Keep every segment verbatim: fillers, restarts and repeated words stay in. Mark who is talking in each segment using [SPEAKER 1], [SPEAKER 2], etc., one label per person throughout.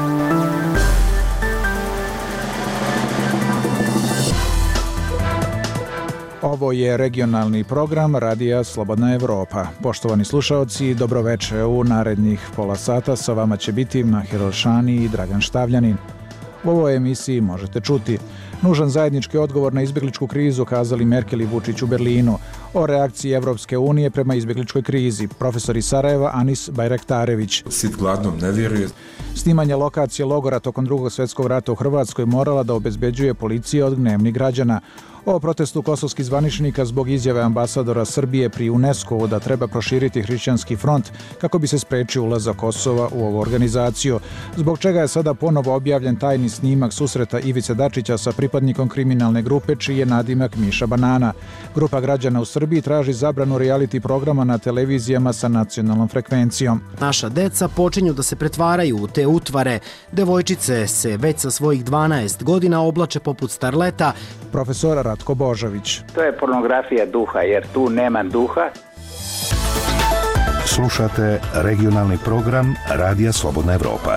[SPEAKER 1] Ovo je regionalni program Radija Slobodna Evropa. Poštovani slušaoci, dobroveče. U narednih pola sata sa vama će biti Mahir Elšani i Dragan Štavljanin. U ovoj emisiji možete čuti nužan zajednički odgovor na izbjegličku krizu, kazali Merkel i Vučić u Berlinu, o reakciji Evropske unije prema izbjegličkoj krizi, profesor iz Sarajeva Anis Bajraktarević.
[SPEAKER 2] Sit gladnom ne vjeruje.
[SPEAKER 1] Snimanje lokacije logora tokom drugog svjetskog rata u Hrvatskoj morala da obezbeđuje policija od gnevnih građana. O protestu kosovskih zvaničnika zbog izjave ambasadora Srbije pri UNESCO-u da treba proširiti hrišćanski front kako bi se sprečio ulazak Kosova u ovu organizaciju. Zbog čega je sada ponovo objavljen tajni snimak susreta Ivice Dačića sa pripadnikom kriminalne grupe čiji je nadimak Miša Banana. Grupa građana u Srbiji traži zabranu reality programa na televizijama sa nacionalnom frekvencijom.
[SPEAKER 3] Naša deca počinju da se pretvaraju u te utvare. Devojčice se već sa svojih dvanaest godina oblače poput starleta.
[SPEAKER 1] Profesor Ratko Božović.
[SPEAKER 4] To je pornografija duha, jer tu nema duha.
[SPEAKER 5] Slušate regionalni program Radija Slobodna Evropa.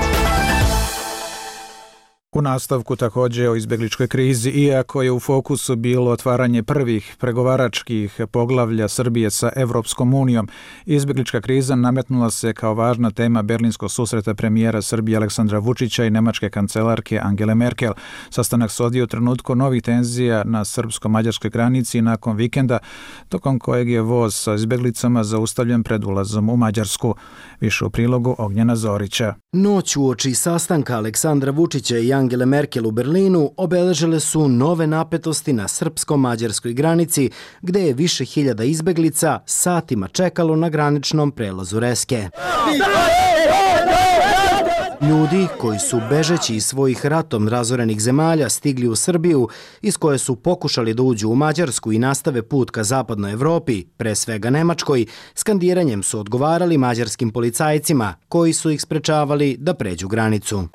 [SPEAKER 1] U nastavku također o izbjegličkoj krizi, iako je u fokusu bilo otvaranje prvih pregovaračkih poglavlja Srbije sa Evropskom unijom, izbjeglička kriza nametnula se kao važna tema berlinskog susreta premijera Srbije Aleksandra Vučića i nemačke kancelarke Angele Merkel. Sastanak se odvio u trenutku novih tenzija na srpsko-mađarskoj granici nakon vikenda, tokom kojeg je voz sa izbjeglicama zaustavljen pred ulazom u Mađarsku. Više u prilogu Ognjena Zorića.
[SPEAKER 3] Noć uoči sastanka Aleksandra Vučića i Angele Merkel u Berlinu obeležile su nove napetosti na srpsko-mađarskoj granici, gde je više hiljada izbeglica satima čekalo na graničnom prelazu Reske. Ljudi koji su bežeći iz svojih ratom razorenih zemalja stigli u Srbiju, iz koje su pokušali da uđu u Mađarsku i nastave put ka zapadnoj Evropi, pre svega Nemačkoj, skandiranjem su odgovarali mađarskim policajcima koji su ih sprečavali da pređu granicu.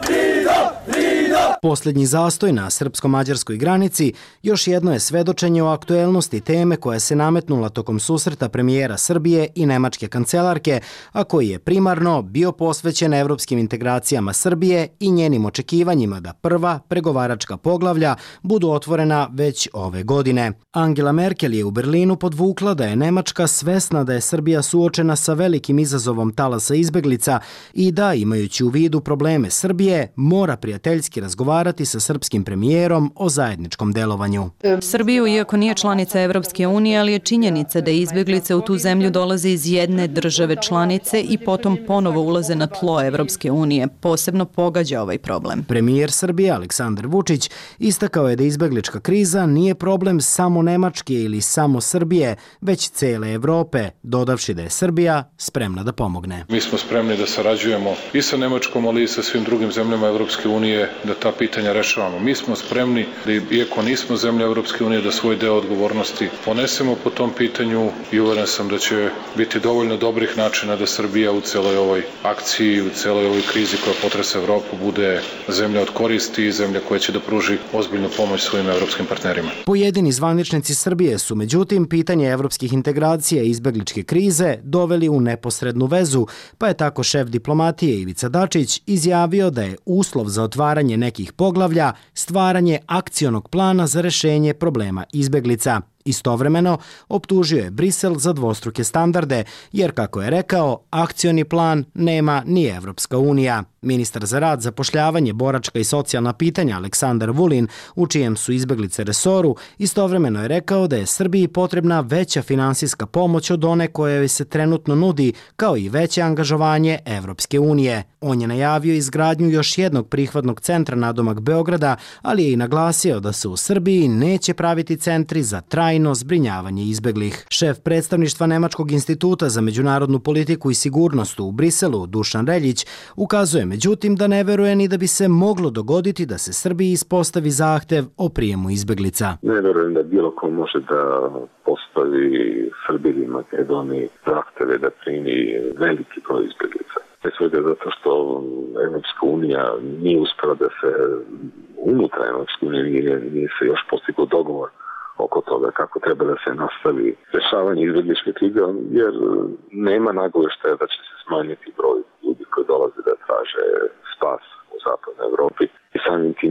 [SPEAKER 3] Posljednji zastoj na srpsko-mađarskoj granici još jedno je svedočenje o aktuelnosti teme koja se nametnula tokom susreta premijera Srbije i nemačke kancelarke, a koji je primarno bio posvećen evropskim integracijama Srbije i njenim očekivanjima da prva pregovaračka poglavlja budu otvorena već ove godine. Angela Merkel je u Berlinu podvukla da je Nemačka svesna da je Srbija suočena sa velikim izazovom talasa izbeglica i da, imajući u vidu probleme Srbije, mora prijateljski razgovarati sa srpskim premijerom o zajedničkom delovanju.
[SPEAKER 6] Srbiju, iako nije članica Evropske unije, ali je činjenica da izbjeglice u tu zemlju dolaze iz jedne države članice i potom ponovo ulaze na tlo Evropske unije. Posebno pogađa ovaj problem.
[SPEAKER 3] Premijer Srbije Aleksandar Vučić istakao je da izbjeglička kriza nije problem samo Nemačke ili samo Srbije, već cele Evrope, dodavši da je Srbija spremna da pomogne.
[SPEAKER 7] Mi smo spremni da sarađujemo i sa Nemačkom, ali i sa svim drugim zemljama Evropske unije, da ta pitanja rešavamo. Mi smo spremni, da iako nismo zemlja Evropske unije, da svoj deo odgovornosti ponesemo po tom pitanju i uveren sam da će biti dovoljno dobrih načina da Srbija u celoj ovoj akciji, u celoj ovoj krizi koja potresa Evropu bude zemlja od koristi i zemlja koja će da pruži ozbiljnu pomoć svojim evropskim partnerima.
[SPEAKER 3] Pojedini zvaničnici Srbije su međutim pitanje evropskih integracija i izbegličke krize doveli u neposrednu vezu, pa je tako šef diplomatije Ivica Dačić izjavio da je uslov za otvaranje nekih poglavlja stvaranje akcionog plana za rešenje problema izbeglica. Istovremeno, optužio je Brisel za dvostruke standarde, jer, kako je rekao, akcioni plan nema ni Evropska unija. Ministar za rad, zapošljavanje, boračka i socijalna pitanja Aleksandar Vulin, u čijem su izbeglice resoru, istovremeno je rekao da je Srbiji potrebna veća finansijska pomoć od one koja joj se trenutno nudi, kao i veće angažovanje Evropske unije. On je najavio izgradnju još jednog prihvatnog centra nadomak Beograda, ali je i naglasio da se u Srbiji neće praviti centri za trajno zbrinjavanje izbeglih. Šef predstavništva Nemačkog instituta za međunarodnu politiku i sigurnost u Briselu, Dušan Reljić, ukazuje međutim da ne veruje ni da bi se moglo dogoditi da se Srbiji ispostavi zahtev o prijemu izbeglica.
[SPEAKER 8] Ne verujem da bilo ko može da postavi Srbiji i Makedoniji zahteve da primi veliki broj izbeglica. Pre svega zato što Evropska unija nije uspela da se unutar Evropske unije nije, nije se još postigao dogovor oko toga kako treba da se nastavi rešavanje izbegličke krize, jer nema nagoveštaja da će se smanjiti broj ljudi koji dolaze da traže spas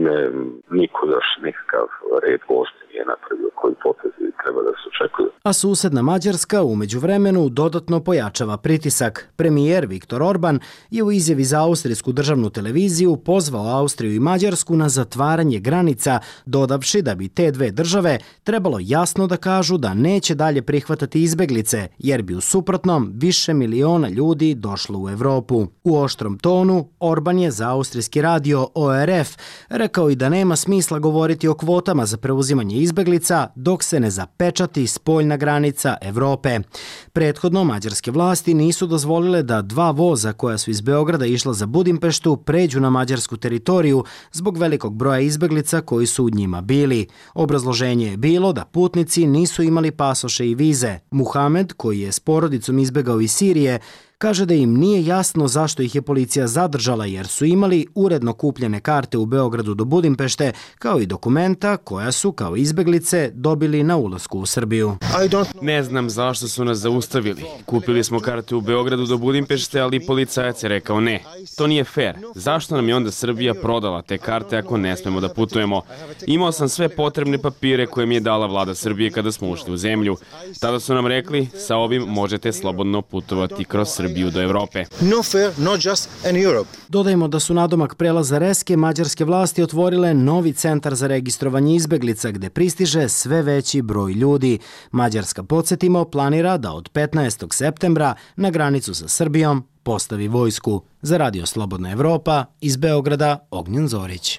[SPEAKER 8] time niko još nikakav red gošti nije napravio koji potezi treba da se očekuju.
[SPEAKER 3] A susedna Mađarska u međuvremenu dodatno pojačava pritisak. Premijer Viktor Orban je u izjavi za austrijsku državnu televiziju pozvao Austriju i Mađarsku na zatvaranje granica, dodavši da bi te dve države trebalo jasno da kažu da neće dalje prihvatati izbeglice, jer bi u suprotnom više miliona ljudi došlo u Evropu. U oštrom tonu Orban je za austrijski radio O R F rekao i da nema smisla govoriti o kvotama za preuzimanje izbeglica dok se ne zapečati spoljna granica Evrope. Prethodno mađarske vlasti nisu dozvolile da dva voza koja su iz Beograda išla za Budimpeštu pređu na mađarsku teritoriju zbog velikog broja izbeglica koji su u njima bili. Obrazloženje je bilo da putnici nisu imali pasoše i vize. Muhamed, koji je s porodicom izbegao iz Sirije, kaže da im nije jasno zašto ih je policija zadržala jer su imali uredno kupljene karte u Beogradu do Budimpešte kao i dokumenta koja su kao izbeglice dobili na ulasku u Srbiju.
[SPEAKER 2] Ne znam zašto su nas zaustavili. Kupili smo karte u Beogradu do Budimpešte, ali policajac je rekao ne. To nije fair. Zašto nam je onda Srbija prodala te karte ako ne smemo da putujemo? Imao sam sve potrebne papire koje mi je dala vlada Srbije kada smo ušli u zemlju. Tada su nam rekli, sa ovim možete slobodno putovati kroz Srbiju do Evrope.
[SPEAKER 3] No fair, not just in Europe. Dodajmo da su nadomak prelaza Reske mađarske vlasti otvorile novi centar za registrovanje izbeglica gde pristiže sve veći broj ljudi. Mađarska, podsjetimo, planira da od petnaestog septembra na granicu sa Srbijom postavi vojsku. Za Radio Slobodna Evropa iz Beograda Ognjen Zorić.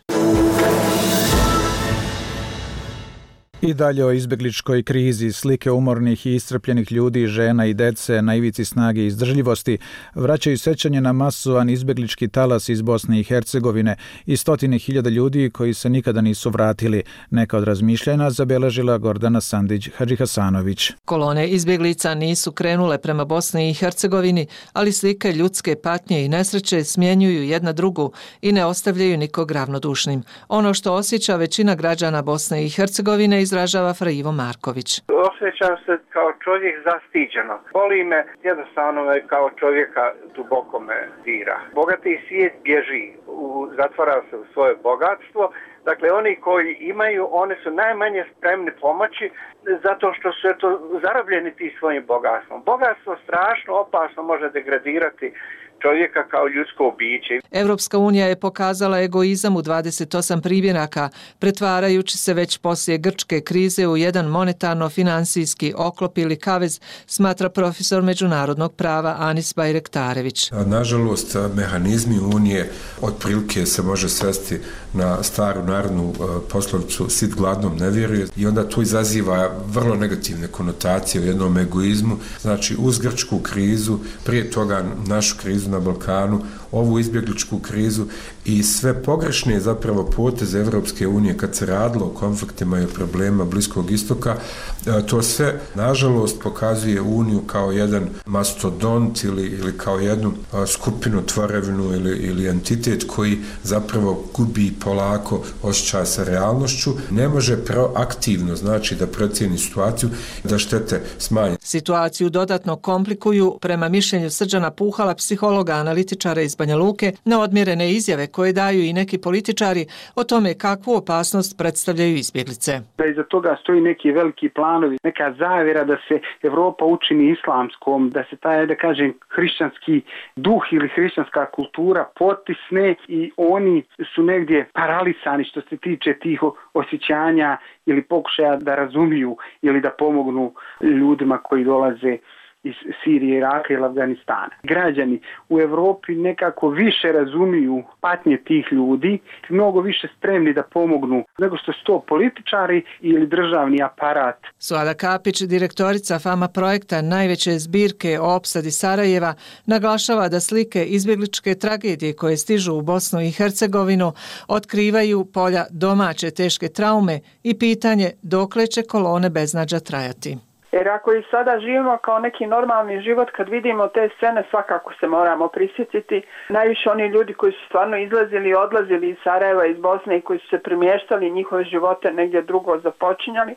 [SPEAKER 1] I dalje o izbegličkoj krizi, slike umornih i iscrpljenih ljudi, žena i dece na ivici snage i izdržljivosti vraćaju sećanje na masovan izbeglički talas iz Bosne i Hercegovine i stotine hiljada ljudi koji se nikada nisu vratili. Neka od razmišljanja zabeležila Gordana Sandić Hadžihasanović.
[SPEAKER 9] Kolone izbjeglica nisu krenule prema Bosni i Hercegovini, ali slike ljudske patnje i nesreće smjenjuju jedna drugu i ne ostavljaju nikog ravnodušnim. Ono što osjeća većina građana Bosne i Hercegovine izražava Fra Ivo Marković.
[SPEAKER 10] Osjećam se kao čovjek zastiđeno. Boli me, jednostavno me kao čovjeka duboko me dira. Bogati svijet bježi, u, zatvara se u svoje bogatstvo. Dakle, oni koji imaju, oni su najmanje spremni pomoći zato što su eto, zarobljeni ti svojim bogatstvom. Bogatstvo strašno opasno može degradirati čovjeka kao ljudsko biće.
[SPEAKER 9] Evropska unija je pokazala egoizam u dvadeset osam primjeraka, pretvarajući se već poslije grčke krize u jedan monetarno-finansijski oklop ili kavez, smatra profesor međunarodnog prava Anis Bajrektarević.
[SPEAKER 11] Nažalost, mehanizmi unije otprilike se može svesti na staru narodnu poslovicu sit gladnom ne vjeruje i onda tu izaziva vrlo negativne konotacije u jednom egoizmu. Znači, uz grčku krizu, prije toga našu krizu na Balkanu, ovu izbjegličku krizu i sve pogrešne zapravo poteze Evropske unije kad se radilo o konfliktima i o problema Bliskog istoka, to sve nažalost pokazuje Uniju kao jedan mastodont ili, ili kao jednu skupinu, tvorevinu ili, ili entitet koji zapravo gubi polako osjećaj sa realnošću, ne može proaktivno, znači da procijeni situaciju, da štete smanje.
[SPEAKER 9] Situaciju dodatno komplikuju, prema mišljenju Srđana Puhala, psihologa, analitičara iz Banja Luke, neodmjerene izjave koje daju i neki političari o tome kakvu opasnost predstavljaju izbjeglice.
[SPEAKER 10] Da iza toga stoji neki veliki planovi, neka zavjera da se Evropa učini islamskom, da se taj, da kažem, hrišćanski duh ili hrišćanska kultura potisne i oni su negdje paralisani što se tiče tih osjećanja ili pokušaja da razumiju ili da pomognu ljudima koji dolaze iz Sirije, Iraka ili Afganistana. Građani u Evropi nekako više razumiju patnje tih ljudi, mnogo više spremni da pomognu nego što su to političari ili državni aparat.
[SPEAKER 9] Suada Kapić, direktorica Fama projekta najveće zbirke o opsadi Sarajeva, naglašava da slike izbjegličke tragedije koje stižu u Bosnu i Hercegovinu otkrivaju polja domaće teške traume i pitanje dokle će kolone beznađa trajati.
[SPEAKER 12] Jer ako i sada živimo kao neki normalni život, kad vidimo te scene, svakako se moramo prisjetiti. Najviše oni ljudi koji su stvarno izlazili i odlazili iz Sarajeva, iz Bosne i koji su se premještali, njihove živote negdje drugo započinjali.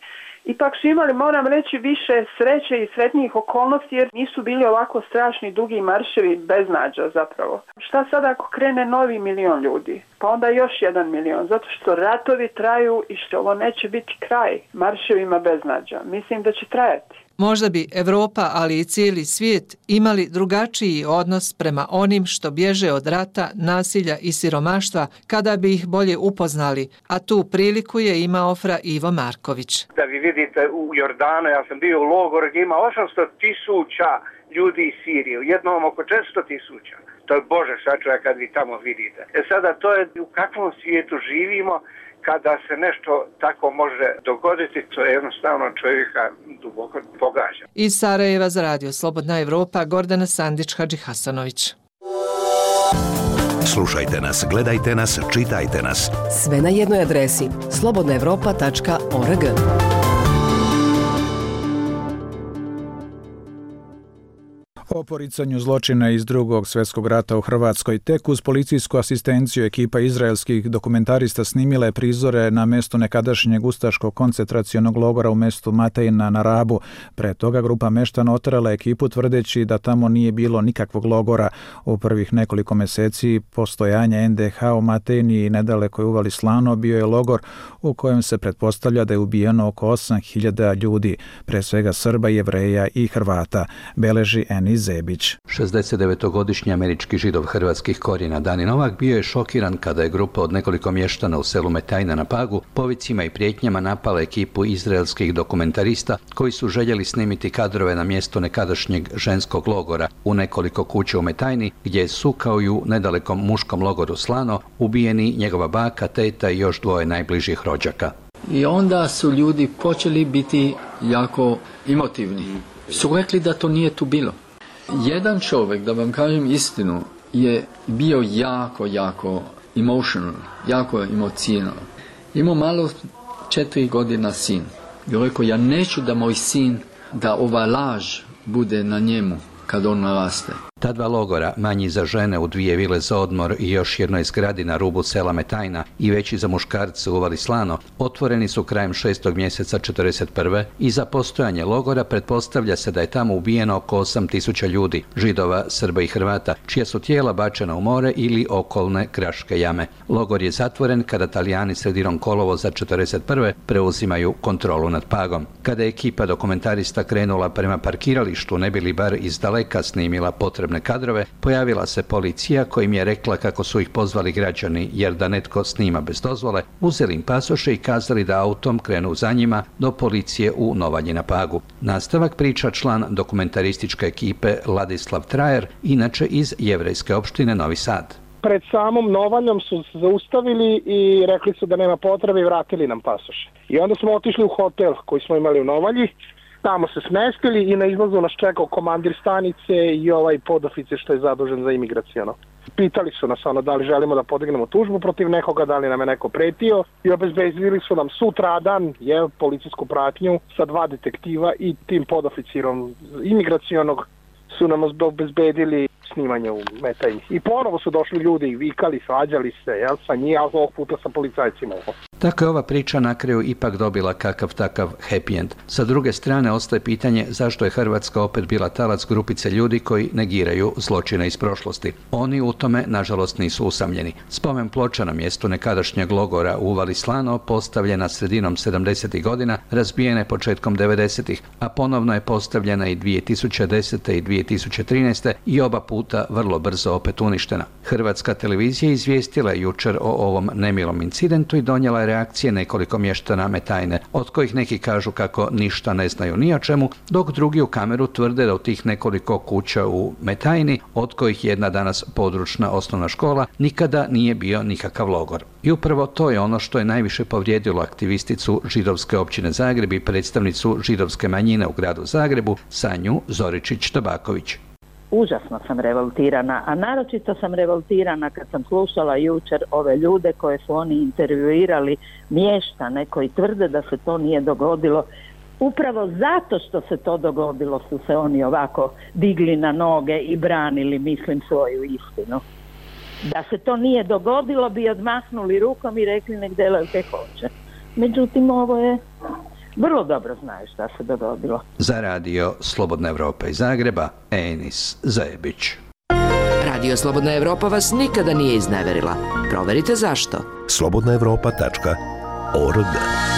[SPEAKER 12] ipak su imali, moram reći, više sreće i sretnijih okolnosti jer nisu bili ovako strašni dugi marševi beznađa zapravo. Šta sad ako krene novi milion ljudi? Pa onda još jedan milion, zato što ratovi traju i što ovo neće biti kraj marševima beznađa. Mislim da će trajati.
[SPEAKER 9] Možda bi Evropa, ali i cijeli svijet imali drugačiji odnos prema onim što bježe od rata, nasilja i siromaštva kada bi ih bolje upoznali, a tu priliku je imao fra Ivo Marković.
[SPEAKER 13] Da vi vidite u Jordanu, ja sam bio u logoru gdje ima osamsto tisuća ljudi iz Sirije, u jednom oko četiristo tisuća. To je Bože sačuvaj kad vi tamo vidite. E sada to je u kakvom svijetu živimo, kada se nešto tako može dogoditi, to je jednostavno čovjeka duboko pogađa.
[SPEAKER 9] Iz Sarajeva za radio Slobodna Evropa, Gordana Sandić-Hadžihasanović.
[SPEAKER 5] Slušajte nas, gledajte nas, čitajte nas.
[SPEAKER 14] Sve na jednoj adresi slobodna evropa tačka org.
[SPEAKER 1] O poricanju zločina iz drugog svjetskog rata u Hrvatskoj tek uz policijsku asistenciju ekipa izraelskih dokumentarista snimila je prizore na mjestu nekadašnjeg ustaškog koncentracionog logora u mjestu Matejna na Rabu. Pre toga grupa meštana oterala ekipu tvrdeći da tamo nije bilo nikakvog logora. U prvih nekoliko mjeseci postojanja en de ha u Matejni i nedalekoj uvali Slano bio je logor u kojem se pretpostavlja da je ubijeno oko osam hiljada ljudi, pre svega Srba, Jevreja i Hrvata, beleži Eni Zebić.
[SPEAKER 15] šezdesetdevetogodišnji američki židov hrvatskih korijena Dani Novak bio je šokiran kada je grupa od nekoliko mještana u selu Metajna na Pagu povicima i prijetnjama napala ekipu izraelskih dokumentarista koji su željeli snimiti kadrove na mjestu nekadašnjeg ženskog logora u nekoliko kuća u Metajni, gdje su, kao i u nedalekom muškom logoru Slano, ubijeni njegova baka, teta i još dvoje najbližih rođaka.
[SPEAKER 16] I onda su ljudi počeli biti jako emotivni. Su rekli da to nije tu bilo. Jedan čovjek, da vam kažem istinu, je bio jako, jako emotional, jako emocionalan. Imao malo četiri godina sin. I rekao, ja neću da moj sin, da ova laž bude na njemu kad on naraste.
[SPEAKER 15] Ta dva logora, manji za žene u dvije vile za odmor i još jednoj zgradi na rubu sela Metajna i veći za muškarce u uvali Slano, otvoreni su krajem šestog mjeseca četrdeset prve i za postojanje logora pretpostavlja se da je tamo ubijeno oko osam tisuća ljudi, Židova, Srba i Hrvata, čija su tijela bačena u more ili okolne kraške jame. Logor je zatvoren kada Talijani sredinom kolovoza četrdeset prve preuzimaju kontrolu nad Pagom. Kada je ekipa dokumentarista krenula prema parkiralištu, ne bi li bar iz daleka snimila potrebne kadrove, pojavila se policija kojim je rekla kako su ih pozvali građani jer da netko snima bez dozvole, uzeli im pasoše i kazali da autom krenu za njima do policije u Novalji na Pagu. Nastavak priča član dokumentarističke ekipe Ladislav Trajer, inače iz jevrejske opštine Novi Sad.
[SPEAKER 17] Pred samom Novaljom su se zaustavili i rekli su da nema potrebe i vratili nam pasoše. I onda smo otišli u hotel koji smo imali u Novalji. Tamo se smestili i na izlazu nas čekao komandir stanice i ovaj podoficer što je zadužen za imigracijono. Pitali su nas ono da li želimo da podignemo tužbu protiv nekoga, da li nam je neko pretio i obezbedili su nam sutradan je policijsku pratnju sa dva detektiva i tim podoficirom imigracionog su nam obezbedili snimanje u Metajni. I ponovo su došli ljudi i vikali, svađali se, jel, sa njih, ali ovog puta sa policajcima.
[SPEAKER 15] Tako je ova priča na kraju ipak dobila kakav takav happy end. Sa druge strane ostaje pitanje zašto je Hrvatska opet bila talac grupice ljudi koji negiraju zločine iz prošlosti. Oni u tome, nažalost, nisu usamljeni. Spomen ploča na mjestu nekadašnjeg logora u uvali Slano postavljena sredinom sedamdesetih godina, razbijena je početkom devedesetih, a ponovno je postavljena i dvije tisuće desete i dvije tisuće trinaeste i oba puta vrlo brzo opet uništena. Hrvatska televizija izvijestila je jučer o ovom nemilom incidentu i donijela je reakcije nekoliko mještana Metajne, od kojih neki kažu kako ništa ne znaju ni o čemu, dok drugi u kameru tvrde da u tih nekoliko kuća u Metajni, od kojih jedna danas područna osnovna škola, nikada nije bio nikakav logor. I upravo to je ono što je najviše povrijedilo aktivisticu židovske općine Zagreb i predstavnicu židovske manjine u gradu Zagrebu, Sanju Zoričić-Tabaković.
[SPEAKER 18] Užasno sam revoltirana, a naročito sam revoltirana kad sam slušala jučer ove ljude koje su oni intervjuirali, mještane koji tvrde da se to nije dogodilo. Upravo zato što se to dogodilo su se oni ovako digli na noge i branili, mislim, svoju istinu. Da se to nije dogodilo bi odmahnuli rukom i rekli nek delaju kaj hoće. Međutim, ovo je, vrlo dobro znaju šta se dogodilo.
[SPEAKER 15] Za radio Slobodna Evropa iz Zagreba, Enis Zajebić.
[SPEAKER 14] Radio Slobodna Evropa vas nikada nije izneverila. Proverite zašto.
[SPEAKER 5] slobodna evropa tačka org.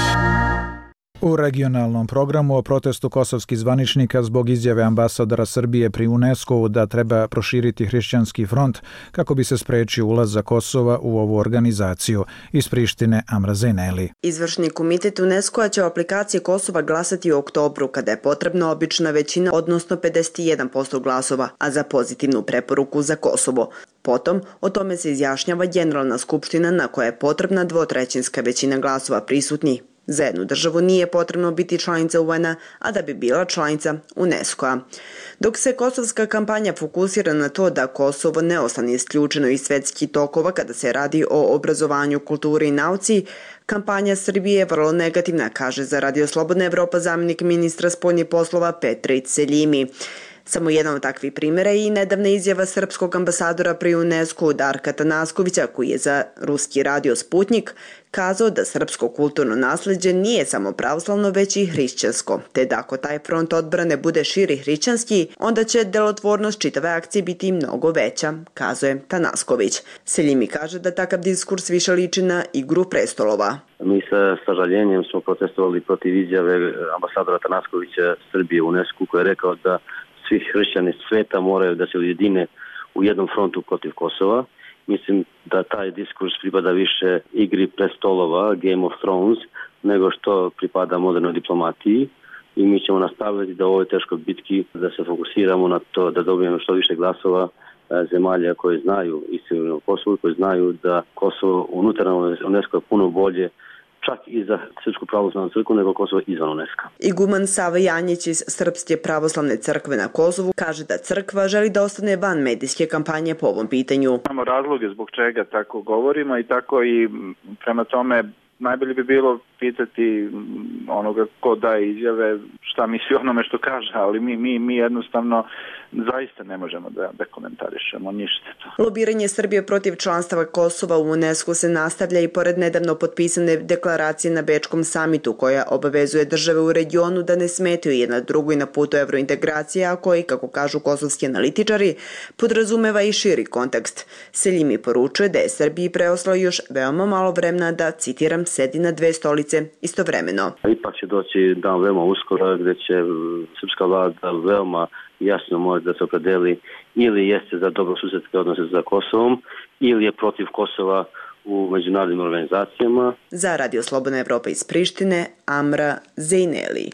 [SPEAKER 1] U regionalnom programu o protestu kosovskih zvaničnika zbog izjave ambasadora Srbije pri UNESCO-u da treba proširiti hrišćanski front kako bi se sprečio ulazak Kosova u ovu organizaciju. Iz Prištine, Amra Zeneli.
[SPEAKER 19] Izvršni komitet UNESCO-a će o aplikaciji Kosova glasati u oktobru kada je potrebna obična većina, odnosno pedeset jedan posto glasova, a za pozitivnu preporuku za Kosovo. Potom, o tome se izjašnjava Generalna skupština na koja je potrebna dvotrećinska većina glasova prisutni. Za jednu državu nije potrebno biti članica U N-a, a da bi bila članica UNESCO-a. Dok se kosovska kampanja fokusira na to da Kosovo ne ostane isključeno iz svetskih tokova kada se radi o obrazovanju, kulturi i nauci, kampanja Srbije je vrlo negativna, kaže za Radio Slobodna Evropa zamjenik ministra spoljnih poslova Petrić Seljimi. Samo jedan od takvih primjera je i nedavna izjava srpskog ambasadora pri UNESCO-u Darka Tanaskovića, koji je za ruski radio Sputnik kazao da srpsko kulturno nasleđe nije samo pravoslavno, već i hrišćansko, te da ako taj front odbrane bude širi hrišćanski, onda će delotvornost čitave akcije biti mnogo veća, kazuje Tanasković. Seljimi kaže da takav diskurs više liči na igru prestolova.
[SPEAKER 20] Mi sa sažaljenjem smo protestovali protiv izjave ambasadora Tanaskovića Srbije u UNESCO, koji je rekao da svi hrišćani sveta moraju da se ujedine u jednom frontu protiv Kosova. Mislim da taj diskurs pripada više igri prestolova, Game of Thrones, nego što pripada modernoj diplomatiji. I mi ćemo nastaviti da u ovoj teškoj bitki da se fokusiramo na to da dobijemo što više glasova zemalja koje znaju istinu o Kosovu, koje znaju da Kosovo unutar UNESCO je puno bolje čak i za Srpsku pravoslavnu crkvu nego Kosovo izvan UNESCO.
[SPEAKER 19] Iguman Sava Janjić iz Srpske pravoslavne crkve na Kosovu kaže da crkva želi da ostane van medijske kampanje po ovom pitanju.
[SPEAKER 21] Imamo razloge zbog čega tako govorimo i tako i prema tome najbolje bi bilo pitati onoga ko daje izjave šta misli onome što kaže, ali mi, mi, mi jednostavno zaista ne možemo da, da komentarišemo ništa.
[SPEAKER 19] Lobiranje Srbije protiv članstava Kosova u UNESCO se nastavlja i pored nedavno potpisane deklaracije na Bečkom samitu koja obavezuje države u regionu da ne smetaju jedna drugoj na putu evrointegracije, a koji, kako kažu kosovski analitičari, podrazumeva i širi kontekst. Seljimi poručuje da je Srbiji preostalo još veoma malo vremena da, citiram, sedi na dve stolice istovremeno.
[SPEAKER 20] Ipak će doći dan veoma uskoro gdje će srpska vlada veoma jasno mora da se opredeli ili jeste za dobrosusedske odnose za Kosovom ili je protiv Kosova u međunarodnim organizacijama.
[SPEAKER 19] Za Radio Slobodna Evropa iz Prištine, Amra Zejneli.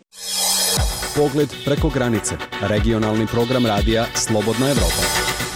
[SPEAKER 22] Pogled preko granice. Regionalni program radija Slobodna Evropa.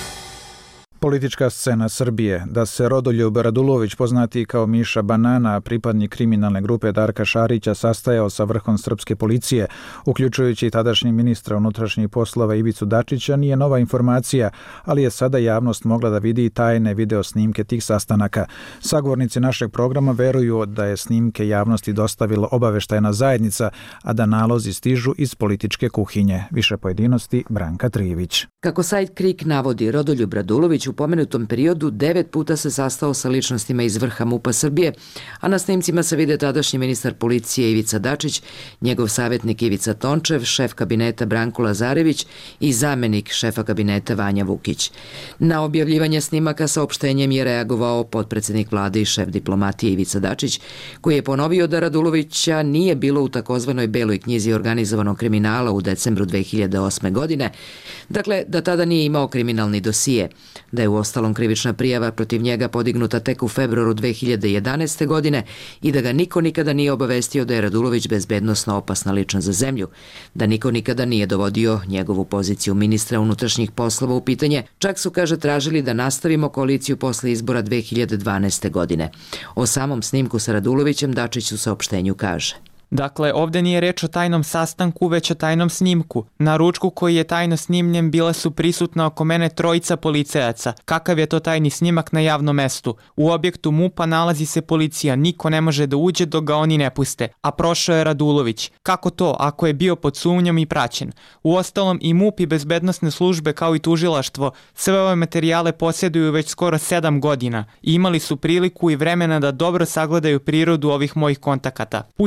[SPEAKER 1] Politička scena Srbije. Da se Rodoljub Radulović, poznati kao Miša Banana, pripadnik kriminalne grupe Darka Šarića, sastajao sa vrhom srpske policije, uključujući i tadašnji ministra unutrašnjih poslova Ivicu Dačića, nije nova informacija, ali je sada javnost mogla da vidi i tajne video snimke tih sastanaka. Sagovornici našeg programa veruju da je snimke javnosti dostavila obaveštajna zajednica, a da nalozi stižu iz političke kuhinje. Više pojedinosti Branka Trijević.
[SPEAKER 14] Kako sajt Krik navodi, Rodoljub Radulović u pomenutom periodu devet puta se sastao sa ličnostima iz vrha MUP-a Srbije, a na snimcima se vide tadašnji ministar policije Ivica Dačić, njegov savjetnik Ivica Tončev, šef kabineta Branko Lazarević i zamenik šefa kabineta Vanja Vukić. Na objavljivanje snimaka saopštenjem je reagovao potpredsjednik vlade i šef diplomatije Ivica Dačić, koji je ponovio da Radulovića nije bilo u takozvanoj beloj knjizi organizovanog kriminala u decembru dve hiljade osme. godine, dakle da tada nije imao kriminalni dosije, da je u ostalom krivična prijava protiv njega podignuta tek u februaru dve hiljade jedanaeste. godine i da ga niko nikada nije obavestio da je Radulović bezbednosno opasna ličnost za zemlju, da niko nikada nije dovodio njegovu poziciju ministra unutrašnjih poslova u pitanje, čak su, kaže, tražili da nastavimo koaliciju posle izbora dve hiljade dvanaeste. godine. O samom snimku sa Radulovićem Dačić u saopštenju kaže:
[SPEAKER 23] Dakle, ovdje nije reč o tajnom sastanku, već o tajnom snimku. Na ručku koji je tajno snimljen bila su prisutna oko mene trojica policajaca. Kakav je to tajni snimak na javnom mestu? U objektu MUP-a nalazi se policija, niko ne može da uđe dok ga oni ne puste. A prošao je Radulović. Kako to, ako je bio pod sumnjom i praćen? Uostalom i MUP i bezbednosne službe kao i tužilaštvo sve ove materijale posjeduju već skoro sedam godina i imali su priliku i vremena da dobro sagledaju prirodu ovih mojih kontakata. Puca se u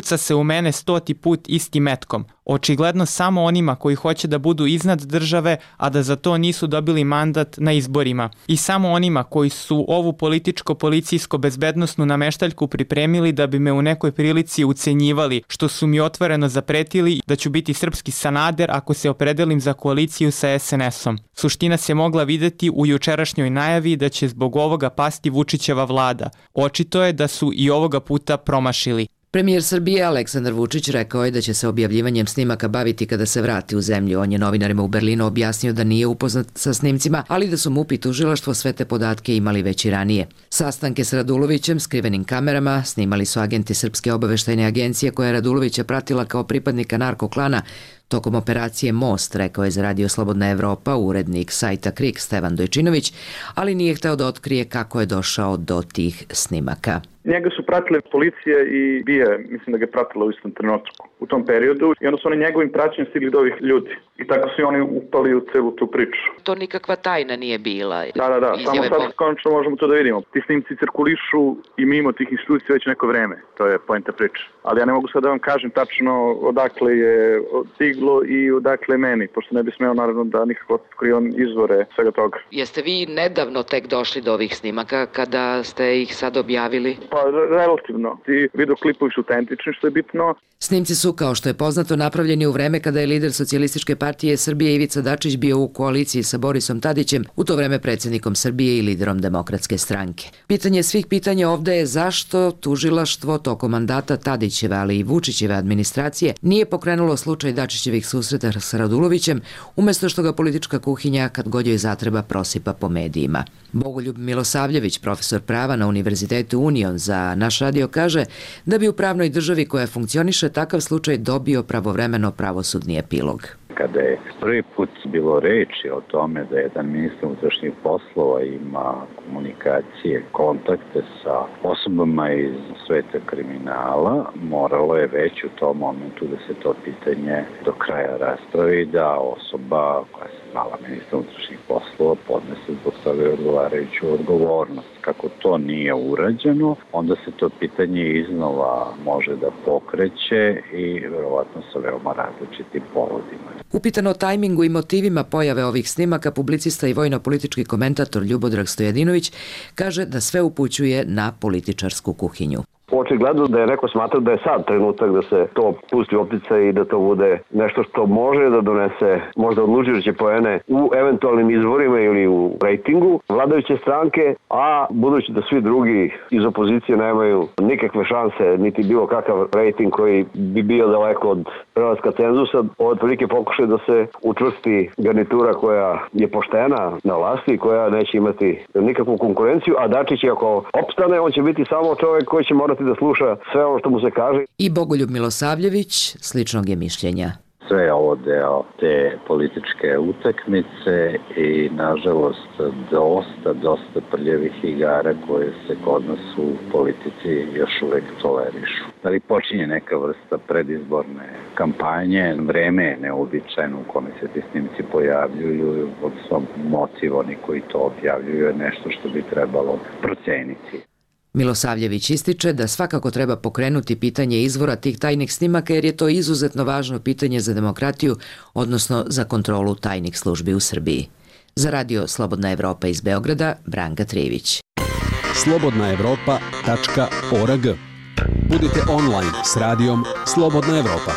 [SPEAKER 23] mene stoti put istim metkom. Očigledno samo onima koji hoće da budu iznad države, a da za to nisu dobili mandat na izborima. I samo onima koji su ovu političko-policijsko-bezbednosnu nameštaljku pripremili da bi me u nekoj prilici ucenjivali, što su mi otvoreno zapretili da ću biti srpski Sanader ako se opredelim za koaliciju sa es en esom. Suština se mogla videti u jučerašnjoj najavi da će zbog ovoga pasti Vučićeva vlada. Očito je da su i ovoga puta promašili.
[SPEAKER 14] Premijer Srbije Aleksandar Vučić rekao je da će se objavljivanjem snimaka baviti kada se vrati u zemlju. On je novinarima u Berlinu objasnio da nije upoznat sa snimcima, ali da su MUP i tužilaštvo sve te podatke imali već i ranije. Sastanke s Radulovićem, skrivenim kamerama, snimali su agenti Srpske obaveštajne agencije koja je Radulovića pratila kao pripadnika narkoklana tokom operacije Most, rekao je za Radio Slobodna Evropa urednik sajta Krik Stevan Dojčinović, ali nije hteo da otkrije kako je došao do tih snimaka.
[SPEAKER 4] Njega su pratile policije i B I A, mislim da ga je pratila u istom trenutku u tom periodu i onda su oni njegovim praćenjem stigli do ovih ljudi. I tako su oni upali u celu tu priču.
[SPEAKER 14] To nikakva tajna nije bila.
[SPEAKER 4] Da, da, da, samo sad po... konačno možemo to da vidimo. Ti snimci cirkulišu i mimo tih institucija već neko vreme, to je poenta priče. Ali ja ne mogu sad da vam kažem tačno odakle je stiglo i odakle meni, pošto ne bi smeo naravno da nikako otkrivam izvore svega toga.
[SPEAKER 14] Jeste vi nedavno tek došli do ovih snimaka kada ste ih sad objavili?
[SPEAKER 4] Pa relativno. Ti videoklipovi su autentični, što je bitno.
[SPEAKER 14] Snimci su, kao što je poznato, napravljeni u vreme kada je lider Socijalističke partije Srbije Ivica Dačić bio u koaliciji sa Borisom Tadićem, u to vreme predsjednikom Srbije i liderom Demokratske stranke. Pitanje svih pitanja ovde je zašto tužilaštvo tokom mandata Tadićeve, ali i Vučićeve administracije nije pokrenulo slučaj Dačićevih susreta sa Radulovićem, umjesto što ga politička kuhinja kad god joj zatreba prosipa po medijima. Bogoljub Milosavljević, profesor prava na Univerzitetu Union, za naš radio kaže da bi u pravnoj državi koja funkcioniše takav slučaj dobio pravovremeno pravosudni epilog.
[SPEAKER 6] Kada je prvi put bilo reči o tome da jedan ministar unutrašnjih poslova ima komunikacije, kontakte sa osobama iz sveta kriminala, moralo je već u tom momentu da se to pitanje do kraja raspravi, da osoba koja se zvala ministar unutrašnjih poslova podnese zbog toga odgovarajuću odgovornost. Kako to nije urađeno, onda se to pitanje iznova može da pokreće i verovatno sa veoma različitim povodima.
[SPEAKER 14] Upitan o tajmingu i motivima pojave ovih snimaka, publicista i vojno-politički komentator Ljubodrag Stojadinović kaže da sve upućuje na političarsku kuhinju.
[SPEAKER 7] Očigledno da je neko smatrao da je sad trenutak da se to pusti u opticaj i da to bude nešto što može da donese možda odlučujuće poene u eventualnim izborima ili u rejtingu vladajuće stranke, a budući da svi drugi iz opozicije nemaju nikakve šanse niti bilo kakav rejting koji bi bio daleko od prelaska cenzusa, ovo prilike pokušaj da se učvrsti garnitura koja je poštena na vlasti i koja neće imati nikakvu konkurenciju, a Dačić ako opstane, on će biti samo čovjek koji će morati da sluša sve ono što mu se kaže.
[SPEAKER 14] I Bogoljub Milosavljević sličnog je mišljenja.
[SPEAKER 6] Sve je ovo deo te političke utakmice i nažalost dosta, dosta prljavih igara koje se kod nas u politici još uvek tolerišu. Da li počinje neka vrsta predizborne kampanje, vreme je neobičajno u kome se ti snimci pojavljuju, od svom motiv oni koji to objavljuju je nešto što bi trebalo proceniti.
[SPEAKER 14] Milosavljević ističe da svakako treba pokrenuti pitanje izvora tih tajnih snimaka jer je to izuzetno važno pitanje za demokratiju, odnosno za kontrolu tajnih službi u Srbiji. Za Radio Slobodna Evropa iz Beograda, Branka Trijević.
[SPEAKER 22] slobodna evropa tačka org. Budite online s radijom Slobodna Evropa.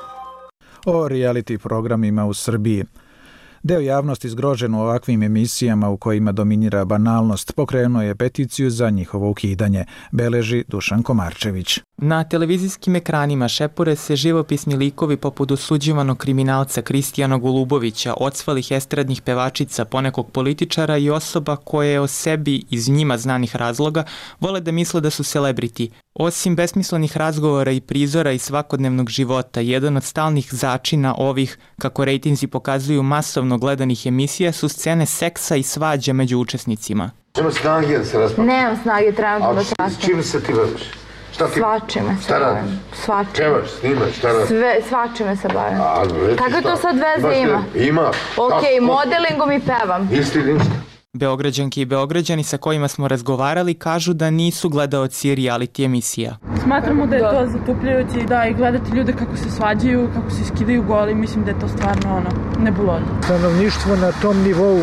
[SPEAKER 1] O reality programima u Srbiji. Deo javnosti zgrožen u ovakvim emisijama u kojima dominira banalnost pokrenuo je peticiju za njihovo ukidanje, beleži Dušan Komarčević.
[SPEAKER 23] Na televizijskim ekranima šepure se živopisni likovi poput osuđivanog kriminalca Kristijana Golubovića, odsvalih estradnih pevačica, ponekog političara i osoba koje o sebi iz njima znanih razloga vole da misle da su celebrity. Osim besmislenih razgovora i prizora iz svakodnevnog života, jedan od stalnih začina ovih, kako rejtinzi pokazuju, masovno gledanih emisija su scene seksa i svađa među učesnicima.
[SPEAKER 24] Nema snage da se raspravlja?
[SPEAKER 25] Nemam snage, trebam da se raspravlja.
[SPEAKER 24] S čime se ti baviš?
[SPEAKER 25] Svačime se bavim. Svačime.
[SPEAKER 24] Čevaš, snimaš, šta radiš?
[SPEAKER 25] Sve, svačime se bavim. Kako to sad veze ima?
[SPEAKER 24] Ima.
[SPEAKER 25] Ok, modelingom i pevam.
[SPEAKER 24] Isti ništa.
[SPEAKER 23] Beograđanke i Beograđani sa kojima smo razgovarali kažu da nisu gledaoci reality emisija.
[SPEAKER 2] Smatramo da je to zatupljujući, da, i gledati ljude kako se svađaju, kako se skidaju goli, mislim da je to stvarno ono, nebulozno.
[SPEAKER 3] Stanovništvo na tom nivou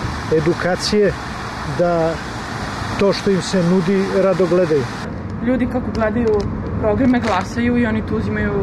[SPEAKER 3] edukacije da to što im se nudi rado gledaju.
[SPEAKER 2] Ljudi kako gledaju programe glasaju i oni tu uzimaju